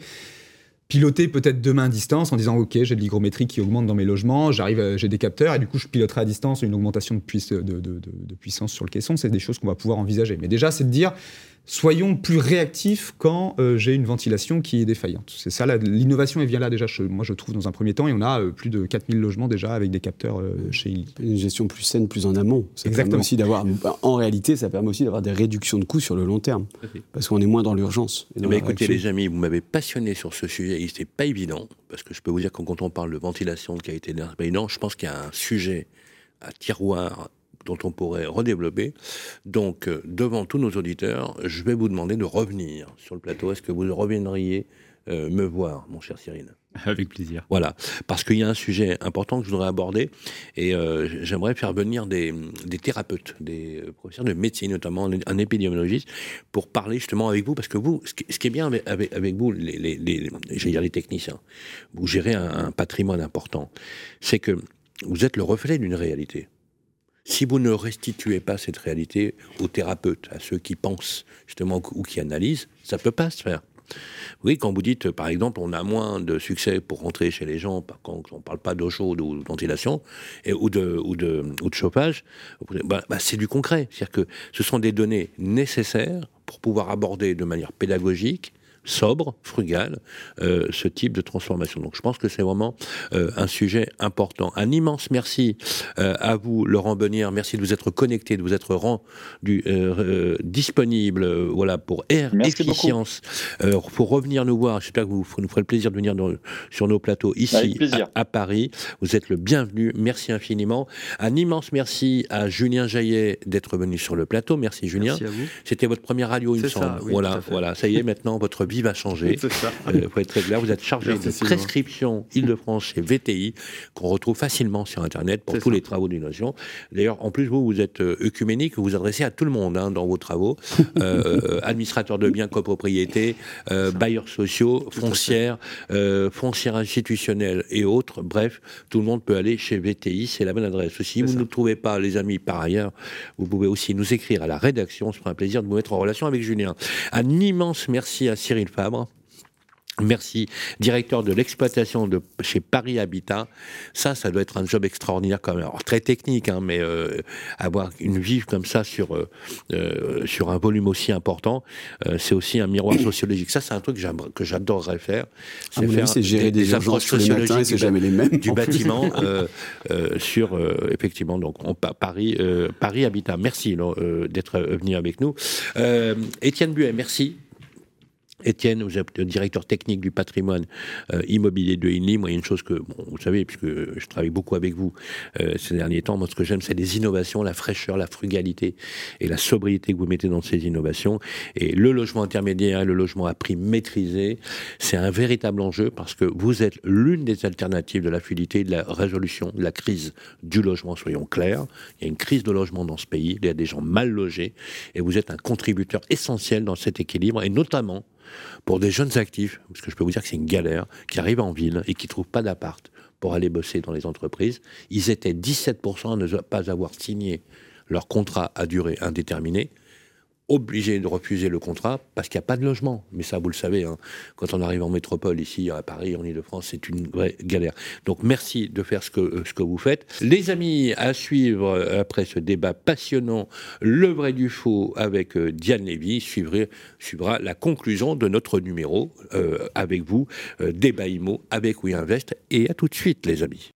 Piloter peut-être demain à distance en disant ok, j'ai de l'hygrométrie qui augmente dans mes logements, j'arrive, j'ai des capteurs et du coup je piloterai à distance une augmentation de, puiss- de, de, de, de puissance sur le caisson. C'est des choses qu'on va pouvoir envisager. Mais déjà, c'est de dire soyons plus réactifs quand euh, j'ai une ventilation qui est défaillante. C'est ça, la, l'innovation, elle vient là déjà, je, moi je trouve, dans un premier temps, et on a euh, plus de quatre mille logements déjà avec des capteurs euh, chez Illy. Une gestion plus saine, plus en amont. Ça Exactement. Permet aussi d'avoir, en réalité, ça permet aussi d'avoir des réductions de coûts sur le long terme, parce qu'on est moins dans l'urgence. Mais écoutez les amis, vous m'avez passionné sur ce sujet, et c'est pas évident, parce que je peux vous dire que quand on parle de ventilation, de qualité d'air, c'est pas évident, je pense qu'il y a un sujet à tiroir dont on pourrait redévelopper. Donc, euh, devant tous nos auditeurs, je vais vous demander de revenir sur le plateau. Est-ce que vous reviendriez euh, me voir, mon cher Cyril ? Avec plaisir. Voilà, parce qu'il y a un sujet important que je voudrais aborder, et euh, j'aimerais faire venir des, des thérapeutes, des professeurs de médecine, notamment un épidémiologiste, pour parler justement avec vous, parce que vous, ce qui, ce qui est bien avec, avec, avec vous, les, les, les, j'allais dire les techniciens, vous gérez un, un patrimoine important, c'est que vous êtes le reflet d'une réalité. Si vous ne restituez pas cette réalité aux thérapeutes, à ceux qui pensent justement ou qui analysent, ça ne peut pas se faire. Oui, quand vous dites, par exemple, on a moins de succès pour rentrer chez les gens, quand on ne parle pas d'eau chaude ou de ventilation, et, ou, de, ou, de, ou de chauffage, bah, bah, c'est du concret. C'est-à-dire que ce sont des données nécessaires pour pouvoir aborder de manière pédagogique, sobre, frugale, euh, ce type de transformation. Donc je pense que c'est vraiment euh, un sujet important. Un immense merci euh, à vous, Laurent Bonnière. Merci de vous être connecté, de vous être rendu euh, euh, disponible euh, voilà, pour Air merci Efficience, euh, pour revenir nous voir. J'espère que vous nous ferez le plaisir de venir dans, sur nos plateaux ici à, à Paris. Vous êtes le bienvenu. Merci infiniment. Un immense merci à Julien Jaillet d'être venu sur le plateau. Merci Julien. Merci à vous. C'était votre première radio, il c'est me semble. Ça, oui, voilà, voilà. Ça y est, maintenant votre vie va changer. C'est ça. Euh, faut être très clair. Vous êtes chargé Merci, de prescription Île-de-France chez V T I, qu'on retrouve facilement sur Internet pour c'est tous ça. les travaux d'innovation. D'ailleurs, en plus, vous, vous êtes euh, œcuménique, vous vous adressez à tout le monde hein, dans vos travaux. Euh, administrateurs de biens, copropriété, euh, bailleurs sociaux, foncières, euh, foncières institutionnelles et autres. Bref, tout le monde peut aller chez V T I, c'est la bonne adresse. Si c'est vous ça. Ne trouvez pas, les amis, par ailleurs, vous pouvez aussi nous écrire à la rédaction. Ce sera un plaisir de vous mettre en relation avec Julien. Un immense merci à Cyril Fabre. Merci, directeur de l'exploitation de chez Paris Habitat. Ça, ça doit être un job extraordinaire quand même. Alors, très technique, hein, mais euh, avoir une vie comme ça sur, euh, euh, sur un volume aussi important, euh, c'est aussi un miroir sociologique. Ça, c'est un truc que, que j'adorerais faire. C'est, ah, faire avis, c'est gérer des, des approches sociologiques c'est jamais les mêmes, du bâtiment euh, euh, sur, euh, effectivement, donc, on, Paris, euh, Paris Habitat. Merci euh, d'être venu avec nous. Euh, Étienne Buet, merci. Étienne, vous êtes le directeur technique du patrimoine euh, immobilier de INLI. Moi, il y a une chose que, bon, vous savez, puisque je travaille beaucoup avec vous euh, ces derniers temps, moi, ce que j'aime, c'est les innovations, la fraîcheur, la frugalité et la sobriété que vous mettez dans ces innovations. Et le logement intermédiaire et le logement à prix maîtrisé, c'est un véritable enjeu parce que vous êtes l'une des alternatives de la fluidité et de la résolution de la crise du logement, soyons clairs. Il y a une crise de logement dans ce pays, il y a des gens mal logés et vous êtes un contributeur essentiel dans cet équilibre et notamment pour des jeunes actifs, parce que je peux vous dire que c'est une galère, qui arrivent en ville et qui ne trouvent pas d'appart pour aller bosser dans les entreprises. Ils étaient dix-sept pour cent à ne pas avoir signé leur contrat à durée indéterminée, obligés de refuser le contrat parce qu'il n'y a pas de logement. Mais ça, vous le savez, hein, quand on arrive en métropole, ici, à Paris, en Ile-de-France, c'est une vraie galère. Donc, merci de faire ce que, ce que vous faites. Les amis, à suivre, après ce débat passionnant, le vrai du faux avec euh, Diane Lévy, suivra, suivra la conclusion de notre numéro euh, avec vous, euh, Débat Immo avec WeInvest. Et à tout de suite, les amis.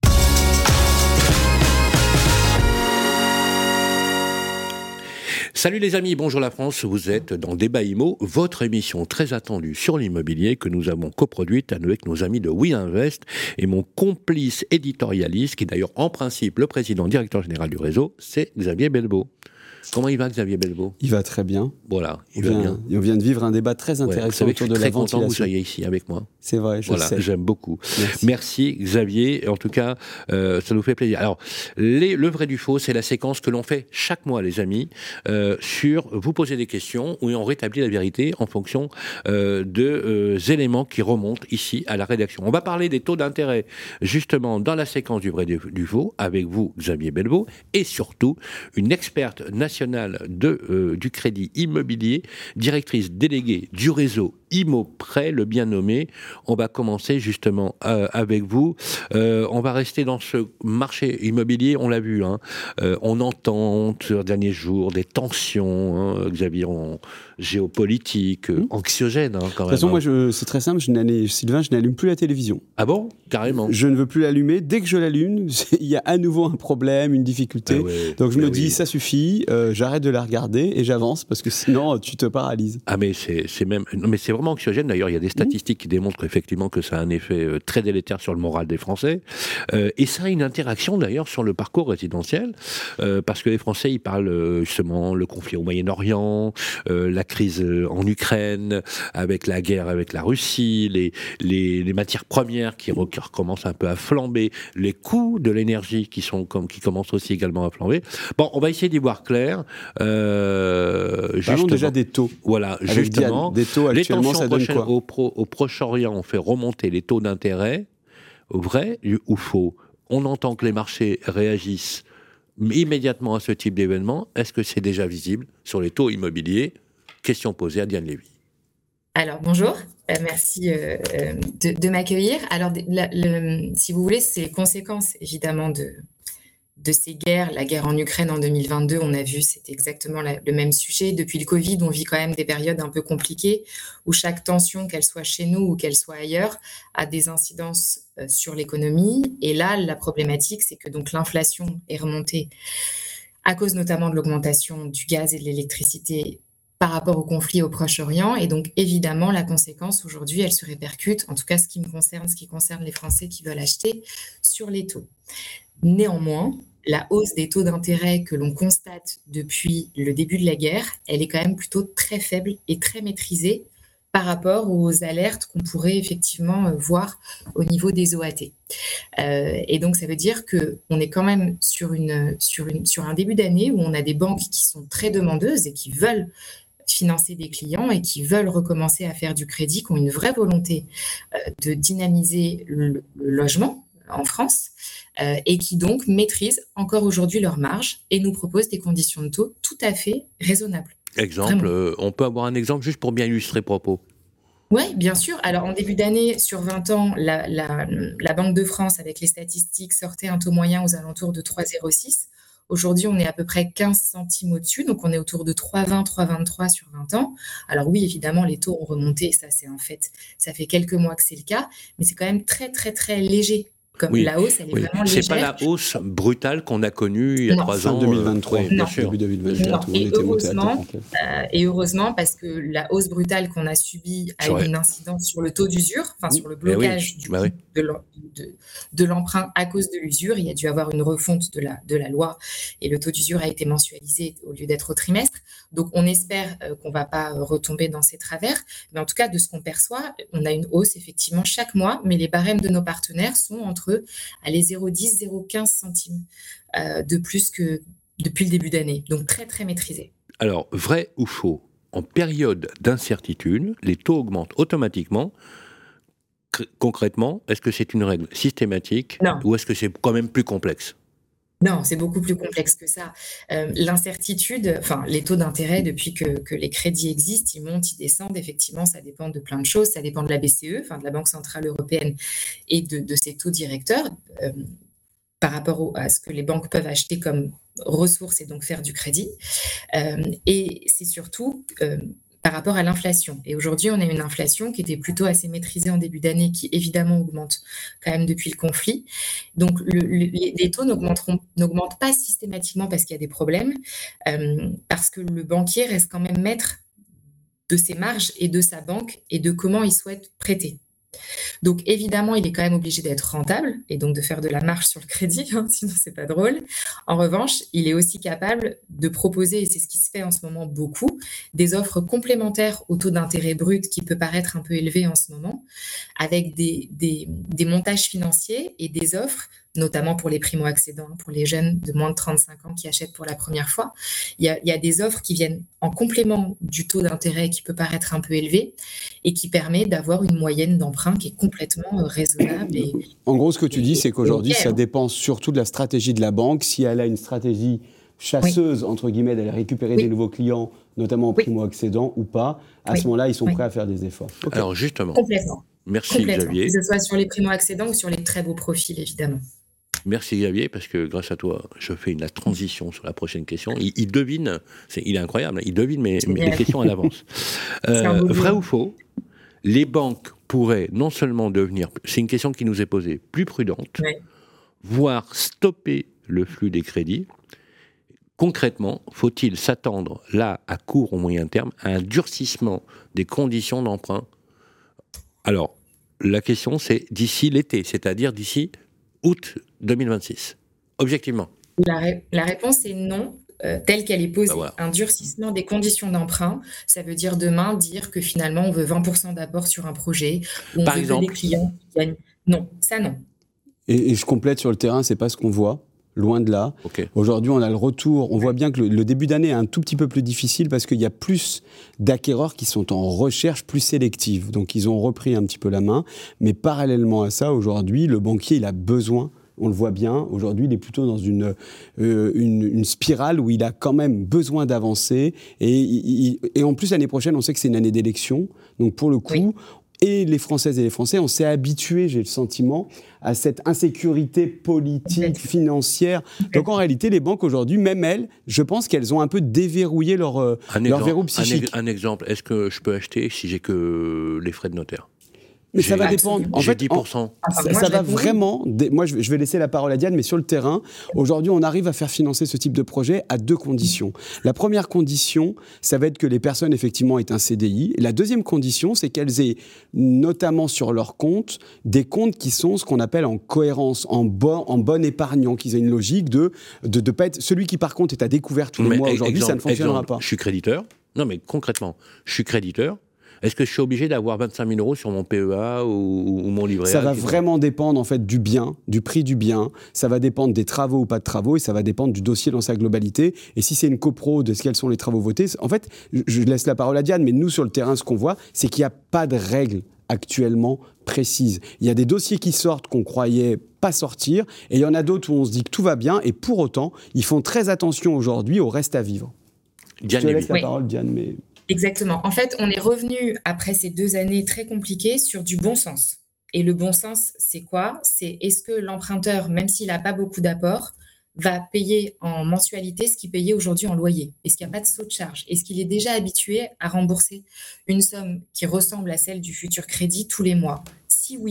Salut les amis, bonjour la France, vous êtes dans Débat Immo, votre émission très attendue sur l'immobilier que nous avons coproduite avec nos amis de WeInvest et mon complice éditorialiste, qui est d'ailleurs en principe le président directeur général du réseau, c'est Xavier Belbeau. Comment il va, Xavier Belbeau ? Il va très bien. Voilà, il on va vient, bien. On vient de vivre un débat très intéressant ouais, autour de la ventilation. Je suis très content que vous soyez ici avec moi. C'est vrai, je voilà, sais. J'aime beaucoup. Merci, Merci Xavier. En tout cas, euh, ça nous fait plaisir. Alors, les, le vrai du faux, c'est la séquence que l'on fait chaque mois, les amis, euh, sur vous poser des questions où on rétablit la vérité en fonction euh, de euh, éléments qui remontent ici à la rédaction. On va parler des taux d'intérêt, justement, dans la séquence du vrai du, du faux, avec vous, Xavier Belbeau, et surtout, une experte nationale de Euh, du crédit immobilier, directrice déléguée du réseau IMOPrêt, le bien nommé. On va commencer justement euh, avec vous. Euh, on va rester dans ce marché immobilier, on l'a vu, hein. Euh, on entend ces derniers jours des tensions, hein, Xavier, en géopolitique, mmh. anxiogène, hein, quand même. De toute façon, hein. moi, je, c'est très simple, je Sylvain, je n'allume plus la télévision. Ah bon ? Carrément. Je ne veux plus l'allumer. Dès que je l'allume, il y a à nouveau un problème, une difficulté. Ah ouais, Donc je me oui. dis, ça suffit, euh, j'arrête de la regarder et j'avance parce que sinon, tu te paralyses. Ah mais c'est, c'est même... Non mais c'est vraiment anxiogène. D'ailleurs, il y a des statistiques mmh. qui démontrent effectivement que ça a un effet euh, très délétère sur le moral des Français. Euh, et ça a une interaction d'ailleurs sur le parcours résidentiel, euh, parce que les Français, ils parlent euh, justement le conflit au Moyen-Orient, euh, la crise en Ukraine, avec la guerre avec la Russie, les, les, les matières premières qui, qui recommencent un peu à flamber, les coûts de l'énergie qui, sont, comme, qui commencent aussi également à flamber. Bon, on va essayer d'y voir clair. Euh, Parlons déjà des taux. Voilà, avec justement. Diane, des taux actuellement, ça donne quoi ? Au, pro, au Proche-Orient, on fait remonter les taux d'intérêt, vrai ou faux ? On entend que les marchés réagissent immédiatement à ce type d'événement. Est-ce que c'est déjà visible sur les taux immobiliers ? Question posée à Diane Lévy. Alors, bonjour, euh, merci euh, de, de m'accueillir. Alors, la, le, si vous voulez, c'est les conséquences, évidemment, de, de ces guerres. La guerre en Ukraine en deux mille vingt-deux, on a vu, c'était exactement la, le même sujet. Depuis le Covid, on vit quand même des périodes un peu compliquées où chaque tension, qu'elle soit chez nous ou qu'elle soit ailleurs, a des incidences euh, sur l'économie. Et là, la problématique, c'est que donc l'inflation est remontée à cause notamment de l'augmentation du gaz et de l'électricité par rapport au conflit au Proche-Orient. Et donc, évidemment, la conséquence, aujourd'hui, elle se répercute, en tout cas, ce qui me concerne, ce qui concerne les Français qui veulent acheter, sur les taux. Néanmoins, la hausse des taux d'intérêt que l'on constate depuis le début de la guerre, elle est quand même plutôt très faible et très maîtrisée par rapport aux alertes qu'on pourrait effectivement voir au niveau des O A T. Euh, et donc, ça veut dire qu'on est quand même sur, une, sur, une, sur un début d'année où on a des banques qui sont très demandeuses et qui veulent financer des clients et qui veulent recommencer à faire du crédit, qui ont une vraie volonté euh, de dynamiser le, le logement en France euh, et qui donc maîtrisent encore aujourd'hui leurs marges et nous proposent des conditions de taux tout à fait raisonnables. Exemple, euh, on peut avoir un exemple juste pour bien illustrer le propos. Oui, bien sûr. Alors, en début d'année, sur vingt ans, la, la, la Banque de France, avec les statistiques, sortait un taux moyen aux alentours de trois virgule zéro six. Aujourd'hui, on est à peu près quinze centimes au-dessus, donc on est autour de trois virgule vingt, trois virgule vingt-trois sur vingt ans. Alors oui, évidemment, les taux ont remonté, ça c'est un fait. Ça fait quelques mois que c'est le cas, mais c'est quand même très, très, très léger Comme oui. la hausse, elle est oui. vraiment c'est légère. C'est pas la hausse brutale qu'on a connue il y a non. trois ans. deux mille vingt-trois, euh, oui, bien sûr. Début deux mille vingt-quatre, non. Et, heureusement, euh, et heureusement, parce que la hausse brutale qu'on a subie a eu une incidence sur le taux d'usure, enfin sur le blocage oui. du, bah oui. de, de, de l'emprunt à cause de l'usure. Il y a dû avoir une refonte de la, de la loi et le taux d'usure a été mensualisé au lieu d'être au trimestre. Donc, on espère euh, qu'on ne va pas euh, retomber dans ces travers. Mais en tout cas, de ce qu'on perçoit, on a une hausse effectivement chaque mois, mais les barèmes de nos partenaires sont entre allez, zéro virgule dix, zéro virgule quinze centimes euh, de plus que depuis le début d'année. Donc, très, très maîtrisé. Alors, vrai ou faux, en période d'incertitude, les taux augmentent automatiquement. Concrètement, est-ce que c'est une règle systématique non. ou est-ce que c'est quand même plus complexe ? Non, c'est beaucoup plus complexe que ça. Euh, l'incertitude, enfin, les taux d'intérêt, depuis que, que les crédits existent, ils montent, ils descendent. Effectivement, ça dépend de plein de choses. Ça dépend de la B C E, enfin, de la Banque Centrale Européenne, et de, de ses taux directeurs euh, par rapport au, à ce que les banques peuvent acheter comme ressources et donc faire du crédit. Euh, et c'est surtout... Euh, par rapport à l'inflation. Et aujourd'hui, on a une inflation qui était plutôt assez maîtrisée en début d'année, qui évidemment augmente quand même depuis le conflit. Donc, le, le, les taux n'augmenteront, n'augmentent pas systématiquement parce qu'il y a des problèmes, euh, parce que le banquier reste quand même maître de ses marges et de sa banque et de comment il souhaite prêter. Donc, évidemment, il est quand même obligé d'être rentable et donc de faire de la marge sur le crédit, hein, sinon c'est pas drôle. En revanche, il est aussi capable de proposer, et c'est ce qui se fait en ce moment beaucoup, des offres complémentaires au taux d'intérêt brut qui peut paraître un peu élevé en ce moment, avec des, des, des montages financiers et des offres, notamment pour les primo-accédants, pour les jeunes de moins de trente-cinq ans qui achètent pour la première fois. Il y a, il y a des offres qui viennent en complément du taux d'intérêt qui peut paraître un peu élevé et qui permet d'avoir une moyenne d'emprunt qui est complètement raisonnable. Et, en gros, ce que tu dis, c'est qu'aujourd'hui, ça dépend surtout de la stratégie de la banque. Si elle a une stratégie chasseuse, oui. entre guillemets, d'aller récupérer oui. des nouveaux clients, notamment en oui. primo-accédants ou pas, à oui. ce moment-là, ils sont oui. prêts à faire des efforts. Okay. Alors justement, complètement. Merci complètement. Xavier. Que ce soit sur les primo-accédants ou sur les très beaux profils, évidemment. Merci Xavier, parce que grâce à toi, je fais une, la transition sur la prochaine question. Il, il devine, c'est, il est incroyable, il devine mes, mes questions à l'avance. Euh, vrai ou faux, les banques pourraient non seulement devenir, c'est une question qui nous est posée, plus prudentes, oui. voire stopper le flux des crédits. Concrètement, faut-il s'attendre, là, à court ou moyen terme, à un durcissement des conditions d'emprunt ? Alors, la question, c'est d'ici l'été, c'est-à-dire d'ici août deux mille vingt-six, objectivement. La, ré- la réponse est non, euh, telle qu'elle est posée. Ah, voilà. Un durcissement des conditions d'emprunt, ça veut dire demain dire que finalement on veut vingt pour cent d'apport sur un projet, ou on Par veut exemple, que les clients gagnent. Non, ça non. Et, et je complète sur le terrain, c'est pas ce qu'on voit. Loin de là. Okay. Aujourd'hui, on a le retour. On voit bien que le, le début d'année est un tout petit peu plus difficile parce qu'il y a plus d'acquéreurs qui sont en recherche plus sélective. Donc, ils ont repris un petit peu la main. Mais parallèlement à ça, aujourd'hui, le banquier, il a besoin, on le voit bien, aujourd'hui, il est plutôt dans une, euh, une, une spirale où il a quand même besoin d'avancer. Et, il, et en plus, l'année prochaine, on sait que c'est une année d'élection. Donc, pour le coup... Oui. Et les Françaises et les Français, on s'est habitués, j'ai le sentiment, à cette insécurité politique, financière. Donc en réalité, les banques aujourd'hui, même elles, je pense qu'elles ont un peu déverrouillé leur, un leur exemple, verrou psychique. Un, un exemple, est-ce que je peux acheter si j'ai que les frais de notaire ? Mais ça va dépendre. En fait, dix pour cent. En, ça, ça va vraiment. Dé... Moi, je vais laisser la parole à Diane, mais sur le terrain, aujourd'hui, on arrive à faire financer ce type de projet à deux conditions. La première condition, ça va être que les personnes, effectivement, aient un C D I. Et la deuxième condition, c'est qu'elles aient, notamment sur leur compte, des comptes qui sont ce qu'on appelle en cohérence, en bon, en bon épargnant, qu'ils aient une logique de de, de pas être celui qui, par contre, est à découvert tous les mais mois aujourd'hui, exemple, ça ne fonctionnera exemple, pas. Je suis créditeur. Non, mais concrètement, je suis créditeur. Est-ce que je suis obligé d'avoir vingt-cinq mille euros sur mon P E A ou, ou mon livret A ? Ça va vraiment dépendre en fait du bien, du prix du bien. Ça va dépendre des travaux ou pas de travaux et ça va dépendre du dossier dans sa globalité. Et si c'est une copro, de quels sont les travaux votés. En fait, je laisse la parole à Diane, mais nous sur le terrain, ce qu'on voit, c'est qu'il n'y a pas de règles actuellement précises. Il y a des dossiers qui sortent qu'on croyait pas sortir et il y en a d'autres où on se dit que tout va bien et pour autant, ils font très attention aujourd'hui au reste à vivre. Diane, je te laisse la oui. parole, Diane, mais... Exactement. En fait, on est revenu, après ces deux années très compliquées, sur du bon sens. Et le bon sens, c'est quoi ? C'est est-ce que l'emprunteur, même s'il n'a pas beaucoup d'apport, va payer en mensualité ce qu'il payait aujourd'hui en loyer ? Est-ce qu'il n'y a pas de saut de charge ? Est-ce qu'il est déjà habitué à rembourser une somme qui ressemble à celle du futur crédit tous les mois ? Si oui,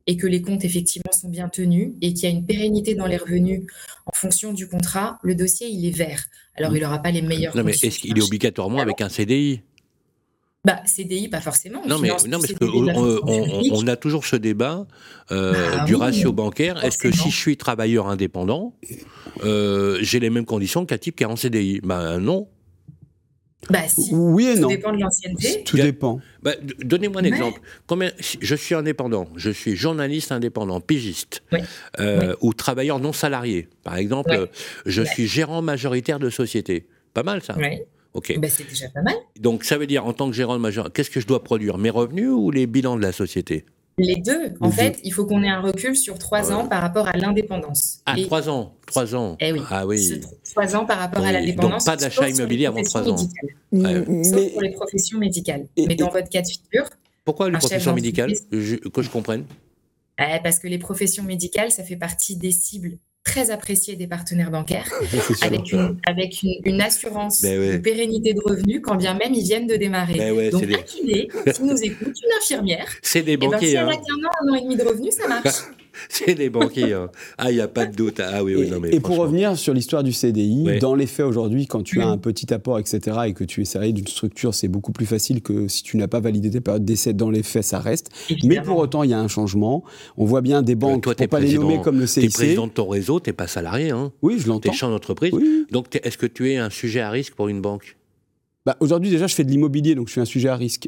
et que les comptes effectivement sont bien tenus et qu'il y a une pérennité dans les revenus en fonction du contrat, le dossier il est vert. Alors il n'aura pas les meilleures non, conditions. Mais est-ce qu'il est obligatoirement avec un C D I ? Bah, C D I, pas forcément. Non, mais, non, parce qu'on on, on, on a toujours ce débat euh, bah, du oui, ratio bancaire. Est-ce que si je suis travailleur indépendant, euh, j'ai les mêmes conditions qu'un type qui est en C D I ? Ben non. Bah si. Oui et Tout non. dépend de l'ancienneté. Tout dépend. Bah, donnez-moi un ouais. exemple. Combien, je suis indépendant, je suis journaliste indépendant, pigiste, ouais. Euh, ouais. ou travailleur non salarié. Par exemple, ouais. je ouais. suis gérant majoritaire de société. Pas mal ça. Ouais. Ok. Bah, c'est déjà pas mal. Donc ça veut dire en tant que gérant majoritaire, qu'est-ce que je dois produire ? Mes revenus ou les bilans de la société ? Les deux. En les fait, deux. Il faut qu'on ait un recul sur trois ouais. ans par rapport à l'indépendance. Ah, et... trois ans. Trois ans. Eh oui. Ah oui. Trois ans par rapport oui. à l'indépendance. Donc pas d'achat immobilier avant trois ans. Ouais. Sauf mais... pour les professions médicales. Et... Mais dans votre cas de figure. Pourquoi les professions médicales ? je... Que je comprenne. Eh, parce que les professions médicales, ça fait partie des cibles très appréciées des partenaires bancaires, avec, une, avec une, une assurance ben ouais. de pérennité de revenus, quand bien même ils viennent de démarrer. Ben ouais, Donc, un des... kiné, qui nous écoute, une infirmière, c'est des banquiers. Et ben, si elle hein. a qu'un an, un an et demi de revenus, ça marche. C'est des banquiers. Hein. Ah, il n'y a pas de doute. Ah oui, oui, et, non, mais et pour revenir sur l'histoire du C D I, ouais. dans les faits aujourd'hui, quand tu oui. as un petit apport, et cetera, et que tu es salarié d'une structure, c'est beaucoup plus facile que si tu n'as pas validé tes périodes d'essai. Dans les faits, ça reste. Évidemment. Mais pour autant, il y a un changement. On voit bien des banques, toi, pour ne pas les nommer comme le C I C. Tu es président de ton réseau, tu n'es pas salarié. Hein. Oui, je l'entends. Tu es chef d'entreprise. Oui. Donc, est-ce que tu es un sujet à risque pour une banque ? Bah, aujourd'hui, déjà, je fais de l'immobilier, donc je suis un sujet à risque.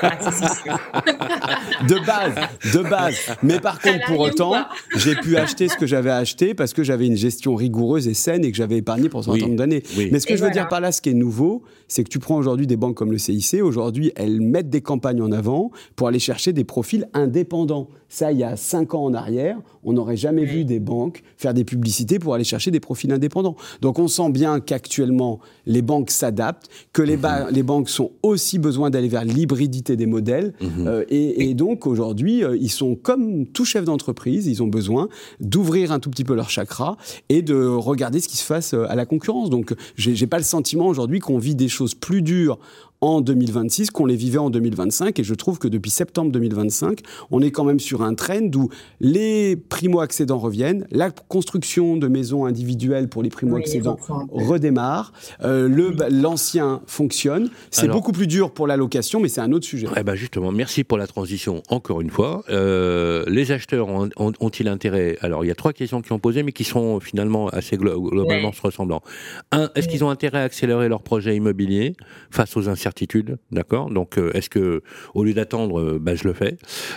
de base, de base. Mais par contre, pour autant, j'ai pu acheter ce que j'avais acheté parce que j'avais une gestion rigoureuse et saine et que j'avais épargné pour un certain nombre d'années. Oui. Mais ce que et je veux voilà. dire par là, ce qui est nouveau, c'est que tu prends aujourd'hui des banques comme le C I C. Aujourd'hui, elles mettent des campagnes en avant pour aller chercher des profils indépendants. Ça, il y a cinq ans en arrière, on n'aurait jamais oui. vu des banques faire des publicités pour aller chercher des profils indépendants. Donc, on sent bien qu'actuellement, les banques s'adaptent, que les, ba- les banques sont aussi besoin d'aller vers l'hybridité des modèles. Mmh. Euh, et, et donc, aujourd'hui, euh, ils sont comme tout chef d'entreprise, ils ont besoin d'ouvrir un tout petit peu leur chakra et de regarder ce qui se passe à la concurrence. Donc, j'ai, j'ai pas le sentiment aujourd'hui qu'on vit des choses plus dures en deux mille vingt-six qu'on les vivait en deux mille vingt-cinq, et je trouve que depuis septembre deux mille vingt-cinq, on est quand même sur un trend où les primo-accédants reviennent, la construction de maisons individuelles pour les primo-accédants oui, redémarre, euh, le, l'ancien fonctionne, c'est Alors, beaucoup plus dur pour la location, mais c'est un autre sujet. Eh ben justement, merci pour la transition encore une fois. Euh, les acheteurs ont, ont, ont-ils intérêt ? Alors il y a trois questions qui ont posé, mais qui sont finalement assez glo- globalement ouais. se ressemblant. Un, est-ce ouais. qu'ils ont intérêt à accélérer leur projet immobilier face aux incertitudes ? D'accord. Donc, euh, est-ce que, au lieu d'attendre, euh, bah, je le fais.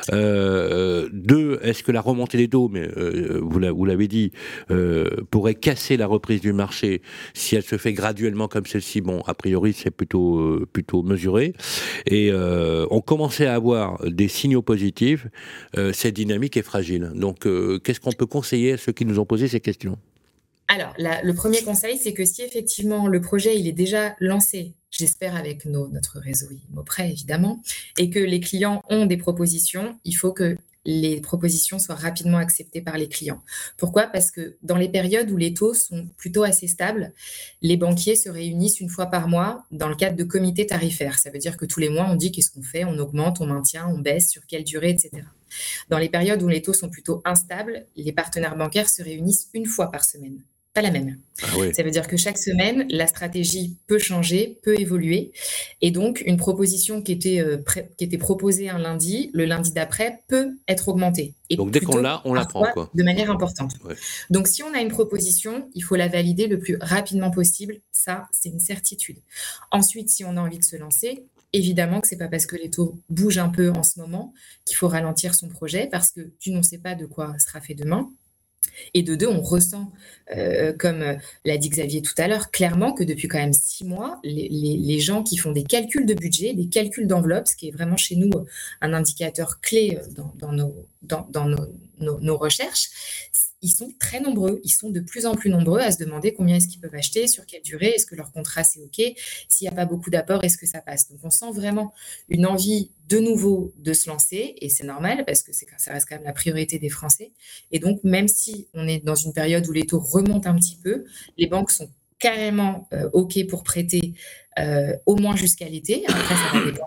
Euh, deux, est-ce que la remontée des taux, mais euh, vous, l'a, vous l'avez dit, euh, pourrait casser la reprise du marché si elle se fait graduellement comme celle-ci ? Bon, a priori, c'est plutôt euh, plutôt mesuré. Et euh, on commençait à avoir des signaux positifs. Euh, cette dynamique est fragile. Donc, euh, qu'est-ce qu'on peut conseiller à ceux qui nous ont posé ces questions ? Alors, la, le premier conseil, c'est que si effectivement le projet il est déjà lancé, j'espère avec nos, notre réseau IMOPrêt évidemment, et que les clients ont des propositions, il faut que les propositions soient rapidement acceptées par les clients. Pourquoi ? Parce que dans les périodes où les taux sont plutôt assez stables, les banquiers se réunissent une fois par mois dans le cadre de comités tarifaires. Ça veut dire que tous les mois, on dit qu'est-ce qu'on fait, on augmente, on maintient, on baisse, sur quelle durée, et cetera. Dans les périodes où les taux sont plutôt instables, les partenaires bancaires se réunissent une fois par semaine. Pas la même. Ah oui. Ça veut dire que chaque semaine, la stratégie peut changer, peut évoluer. Et donc, une proposition qui était, euh, pré- qui était proposée un lundi, le lundi d'après, peut être augmentée. Et donc, dès qu'on l'a, on la prend, quoi. De manière importante. Ouais. Donc, si on a une proposition, il faut la valider le plus rapidement possible. Ça, c'est une certitude. Ensuite, si on a envie de se lancer, évidemment que ce n'est pas parce que les taux bougent un peu en ce moment qu'il faut ralentir son projet, parce que tu n'en sais pas de quoi sera fait demain. Et de deux, on ressent, euh, comme l'a dit Xavier tout à l'heure, clairement que depuis quand même six mois, les, les, les gens qui font des calculs de budget, des calculs d'enveloppe, ce qui est vraiment chez nous un indicateur clé dans, dans, nos, dans, dans nos, nos, nos recherches, ils sont très nombreux, ils sont de plus en plus nombreux à se demander combien est-ce qu'ils peuvent acheter, sur quelle durée, est-ce que leur contrat c'est OK, s'il n'y a pas beaucoup d'apports, est-ce que ça passe. Donc on sent vraiment une envie de nouveau de se lancer, et c'est normal parce que c'est, ça reste quand même la priorité des Français. Et donc même si on est dans une période où les taux remontent un petit peu, les banques sont carrément euh, OK pour prêter euh, au moins jusqu'à l'été. Après, ça va dépendre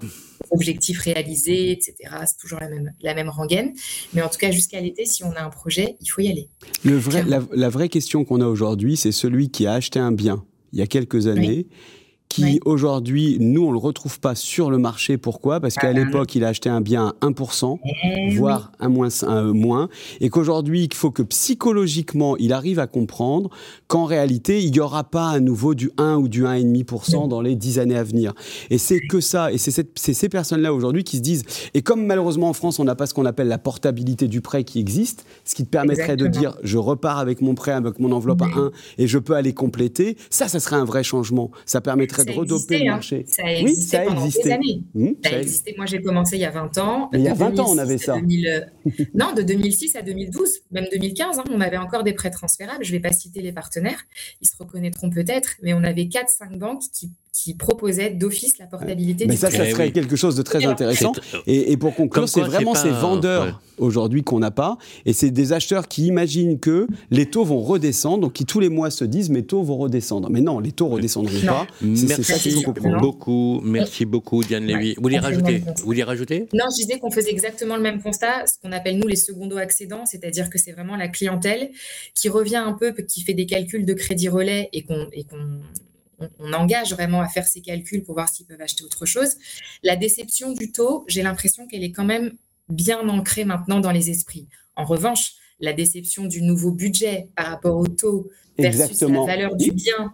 objectifs réalisés, et cetera. C'est toujours la même, la même rengaine. Mais en tout cas, jusqu'à l'été, si on a un projet, il faut y aller. Le vrai, la, la vraie question qu'on a aujourd'hui, c'est celui qui a acheté un bien il y a quelques années, oui. qui oui. aujourd'hui, nous, on ne le retrouve pas sur le marché. Pourquoi ? Parce qu'à ah, l'époque, il a acheté un bien à un pour cent, eh voire oui. un moins, un moins, et qu'aujourd'hui, il faut que psychologiquement, il arrive à comprendre qu'en réalité, il n'y aura pas à nouveau du un ou du un virgule cinq pour cent oui. dans les dix années à venir. Et c'est que ça, et c'est, cette, c'est ces personnes-là aujourd'hui qui se disent, et comme malheureusement en France, on n'a pas ce qu'on appelle la portabilité du prêt qui existe, ce qui te permettrait Exactement. de dire, je repars avec mon prêt, avec mon enveloppe oui. à un, et je peux aller compléter, ça, ça serait un vrai changement. Ça permettrait de redoper le marché. Hein. Ça a existé oui, ça a pendant existé. des années. Mmh, ça a existé. Moi, j'ai commencé il y a vingt ans. Mais il y a vingt ans, on avait ça. deux mille... non, de deux mille six à deux mille douze, même deux mille quinze, hein, on avait encore des prêts transférables. Je ne vais pas citer les partenaires. Ils se reconnaîtront peut-être, mais on avait quatre cinq banques qui, qui proposaient d'office la portabilité mais du ça, prêt. ça serait oui. quelque chose de très Alors, intéressant. Et, et pour conclure, quoi, c'est vraiment c'est ces un... vendeurs ouais. aujourd'hui qu'on n'a pas. Et c'est des acheteurs qui imaginent que les taux vont redescendre, donc qui tous les mois se disent mes taux vont redescendre. Mais non, les taux ne redescendront non. pas. C'est, Merci c'est ça qu'il faut comprendre. beaucoup. Merci beaucoup, Diane Lévy. Vous voulez rajouter Vous voulez rajouter Non, je disais qu'on faisait exactement le même constat, ce qu'on appelle nous les secondo-accédants, c'est-à-dire que c'est vraiment la clientèle qui revient un peu, qui fait des calculs de crédit relais et qu'on, et qu'on on, on engage vraiment à faire ces calculs pour voir s'ils peuvent acheter autre chose. La déception du taux, j'ai l'impression qu'elle est quand même bien ancrée maintenant dans les esprits. En revanche, la déception du nouveau budget par rapport au taux versus Exactement. la valeur du bien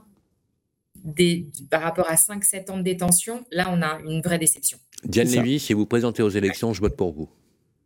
des, par rapport à cinq sept ans de détention, là, on a une vraie déception. Diane Lévy, si vous présentez aux élections, je vote pour vous.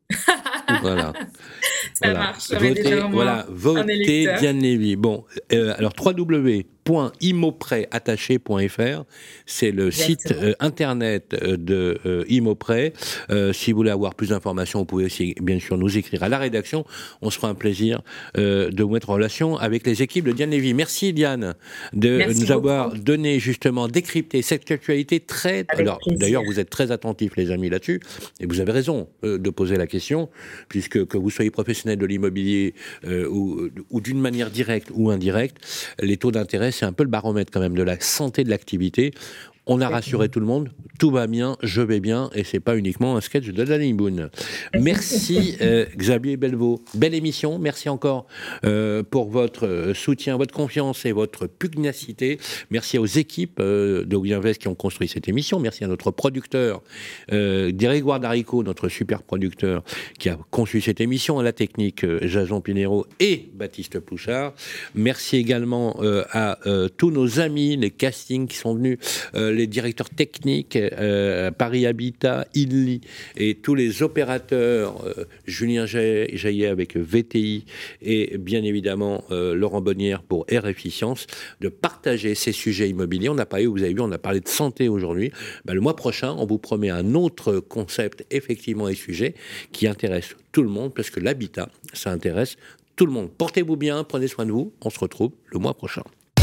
Voilà. Ça voilà. marche. Votez, voilà. Votez Diane Lévy. Bon, euh, alors w w w point imoprêt attaché point f r, c'est le Exactement. site euh, internet de euh, Imoprêt. Euh, si vous voulez avoir plus d'informations, vous pouvez aussi bien sûr nous écrire à la rédaction. On se fera un plaisir euh, de vous mettre en relation avec les équipes de Diane Lévy. Merci Diane de Merci nous beaucoup. avoir donné justement, décrypté cette actualité très... Avec alors plaisir. D'ailleurs, vous êtes très attentifs les amis là-dessus, et vous avez raison euh, de poser la question, puisque que vous soyez professionnel de l'immobilier euh, ou, ou d'une manière directe ou indirecte, les taux d'intérêt, c'est un peu le baromètre quand même de la santé de l'activité. On a rassuré tout le monde, tout va bien, je vais bien, et c'est pas uniquement un sketch de Danny Boone. Merci euh, Xavier Belvaux, belle émission, merci encore euh, pour votre soutien, votre confiance et votre pugnacité. Merci aux équipes euh, de Winvest qui ont construit cette émission, merci à notre producteur, euh, Grégoire Darico, notre super producteur, qui a conçu cette émission, à la technique euh, Jason Pinero et Baptiste Pouchard. Merci également euh, à euh, tous nos amis, les castings qui sont venus, euh, les directeurs techniques, euh, Paris Habitat, Inly et tous les opérateurs, euh, Julien Jaillet avec V T I et bien évidemment euh, Laurent Bonnière pour Air Efficience, de partager ces sujets immobiliers. On n'a pas eu, vous avez vu, on a parlé de santé aujourd'hui. Ben, le mois prochain, on vous promet un autre concept, effectivement, et sujet qui intéresse tout le monde, parce que l'habitat, ça intéresse tout le monde. Portez-vous bien, prenez soin de vous. On se retrouve le mois prochain.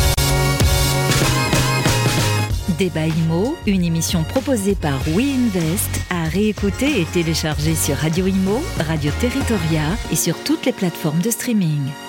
Débat Immo, une émission proposée par WeInvest, à réécouter et télécharger sur Radio Immo, Radio Territoria et sur toutes les plateformes de streaming.